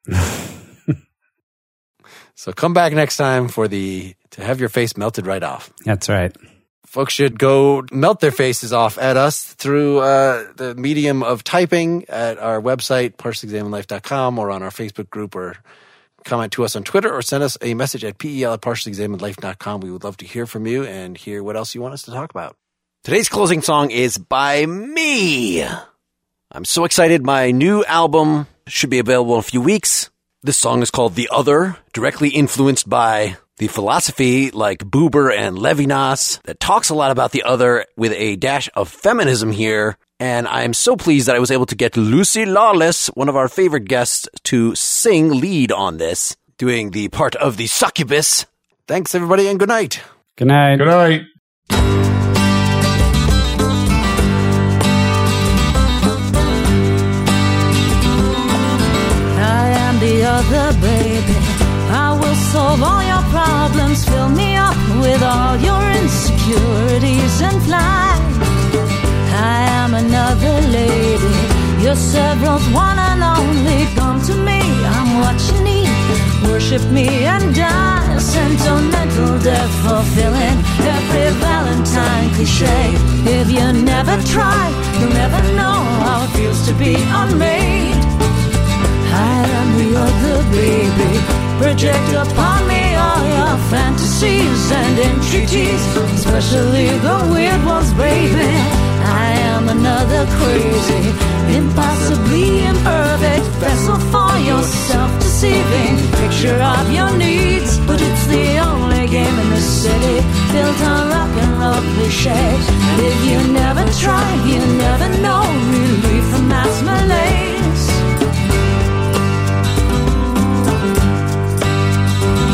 So come back next time for the, to have your face melted right off. That's right. Folks should go melt their faces off at us through uh, the medium of typing at our website, partially examined life dot com, or on our Facebook group, or comment to us on Twitter, or send us a message at pel at partially examined life dot com. We would love to hear from you and hear what else you want us to talk about. Today's closing song is by me. I'm so excited. My new album should be available in a few weeks. This song is called The Other, directly influenced by the philosophy like Buber and Levinas that talks a lot about the other with a dash of feminism here. And I'm so pleased that I was able to get Lucy Lawless, one of our favorite guests, to sing lead on this, doing the part of the succubus. Thanks, everybody, and good night. Good night. Good night. The other baby, I will solve all your problems, fill me up with all your insecurities and fly. I am another lady, your several's one and only. Come to me, I'm what you need, worship me and die. Sentimental death fulfilling every Valentine cliche. If you never try, you'll never know how it feels to be unmade. I am the other baby. Project upon me all your fantasies and entreaties, especially the weird ones, baby. I am another crazy, impossibly imperfect vessel for your self-deceiving picture of your needs. But it's the only game in the city built on rock and roll cliché. And if you never try, you never know relief from mass malaise.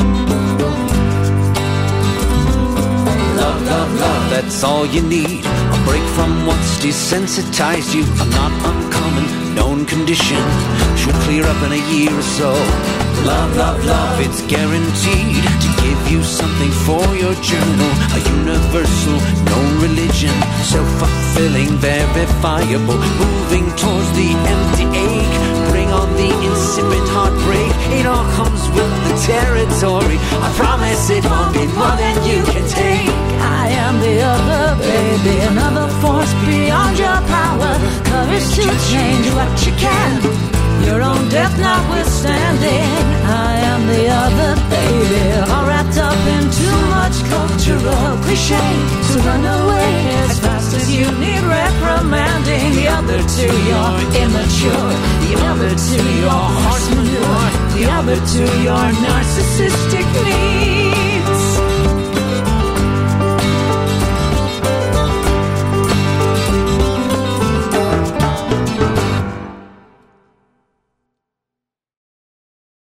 that's all you need. A break from what's desensitized you. A not uncommon, known condition should clear up in a year or so. Love, love, love, it's guaranteed to give you something for your journal. A universal, known religion, self-fulfilling, verifiable, moving towards the empty ache. Bring on the insipid heartbreak. It all comes with the territory. I promise it won't be more than you can take. I am the other, baby, another force beyond your power. Courage to change what you can, your own death notwithstanding. I am the other, baby, all wrapped up in too much cultural cliche. So run away as fast as you need reprimanding. The other two, you're immature. The other two, your horse manure. The other two, your narcissistic me.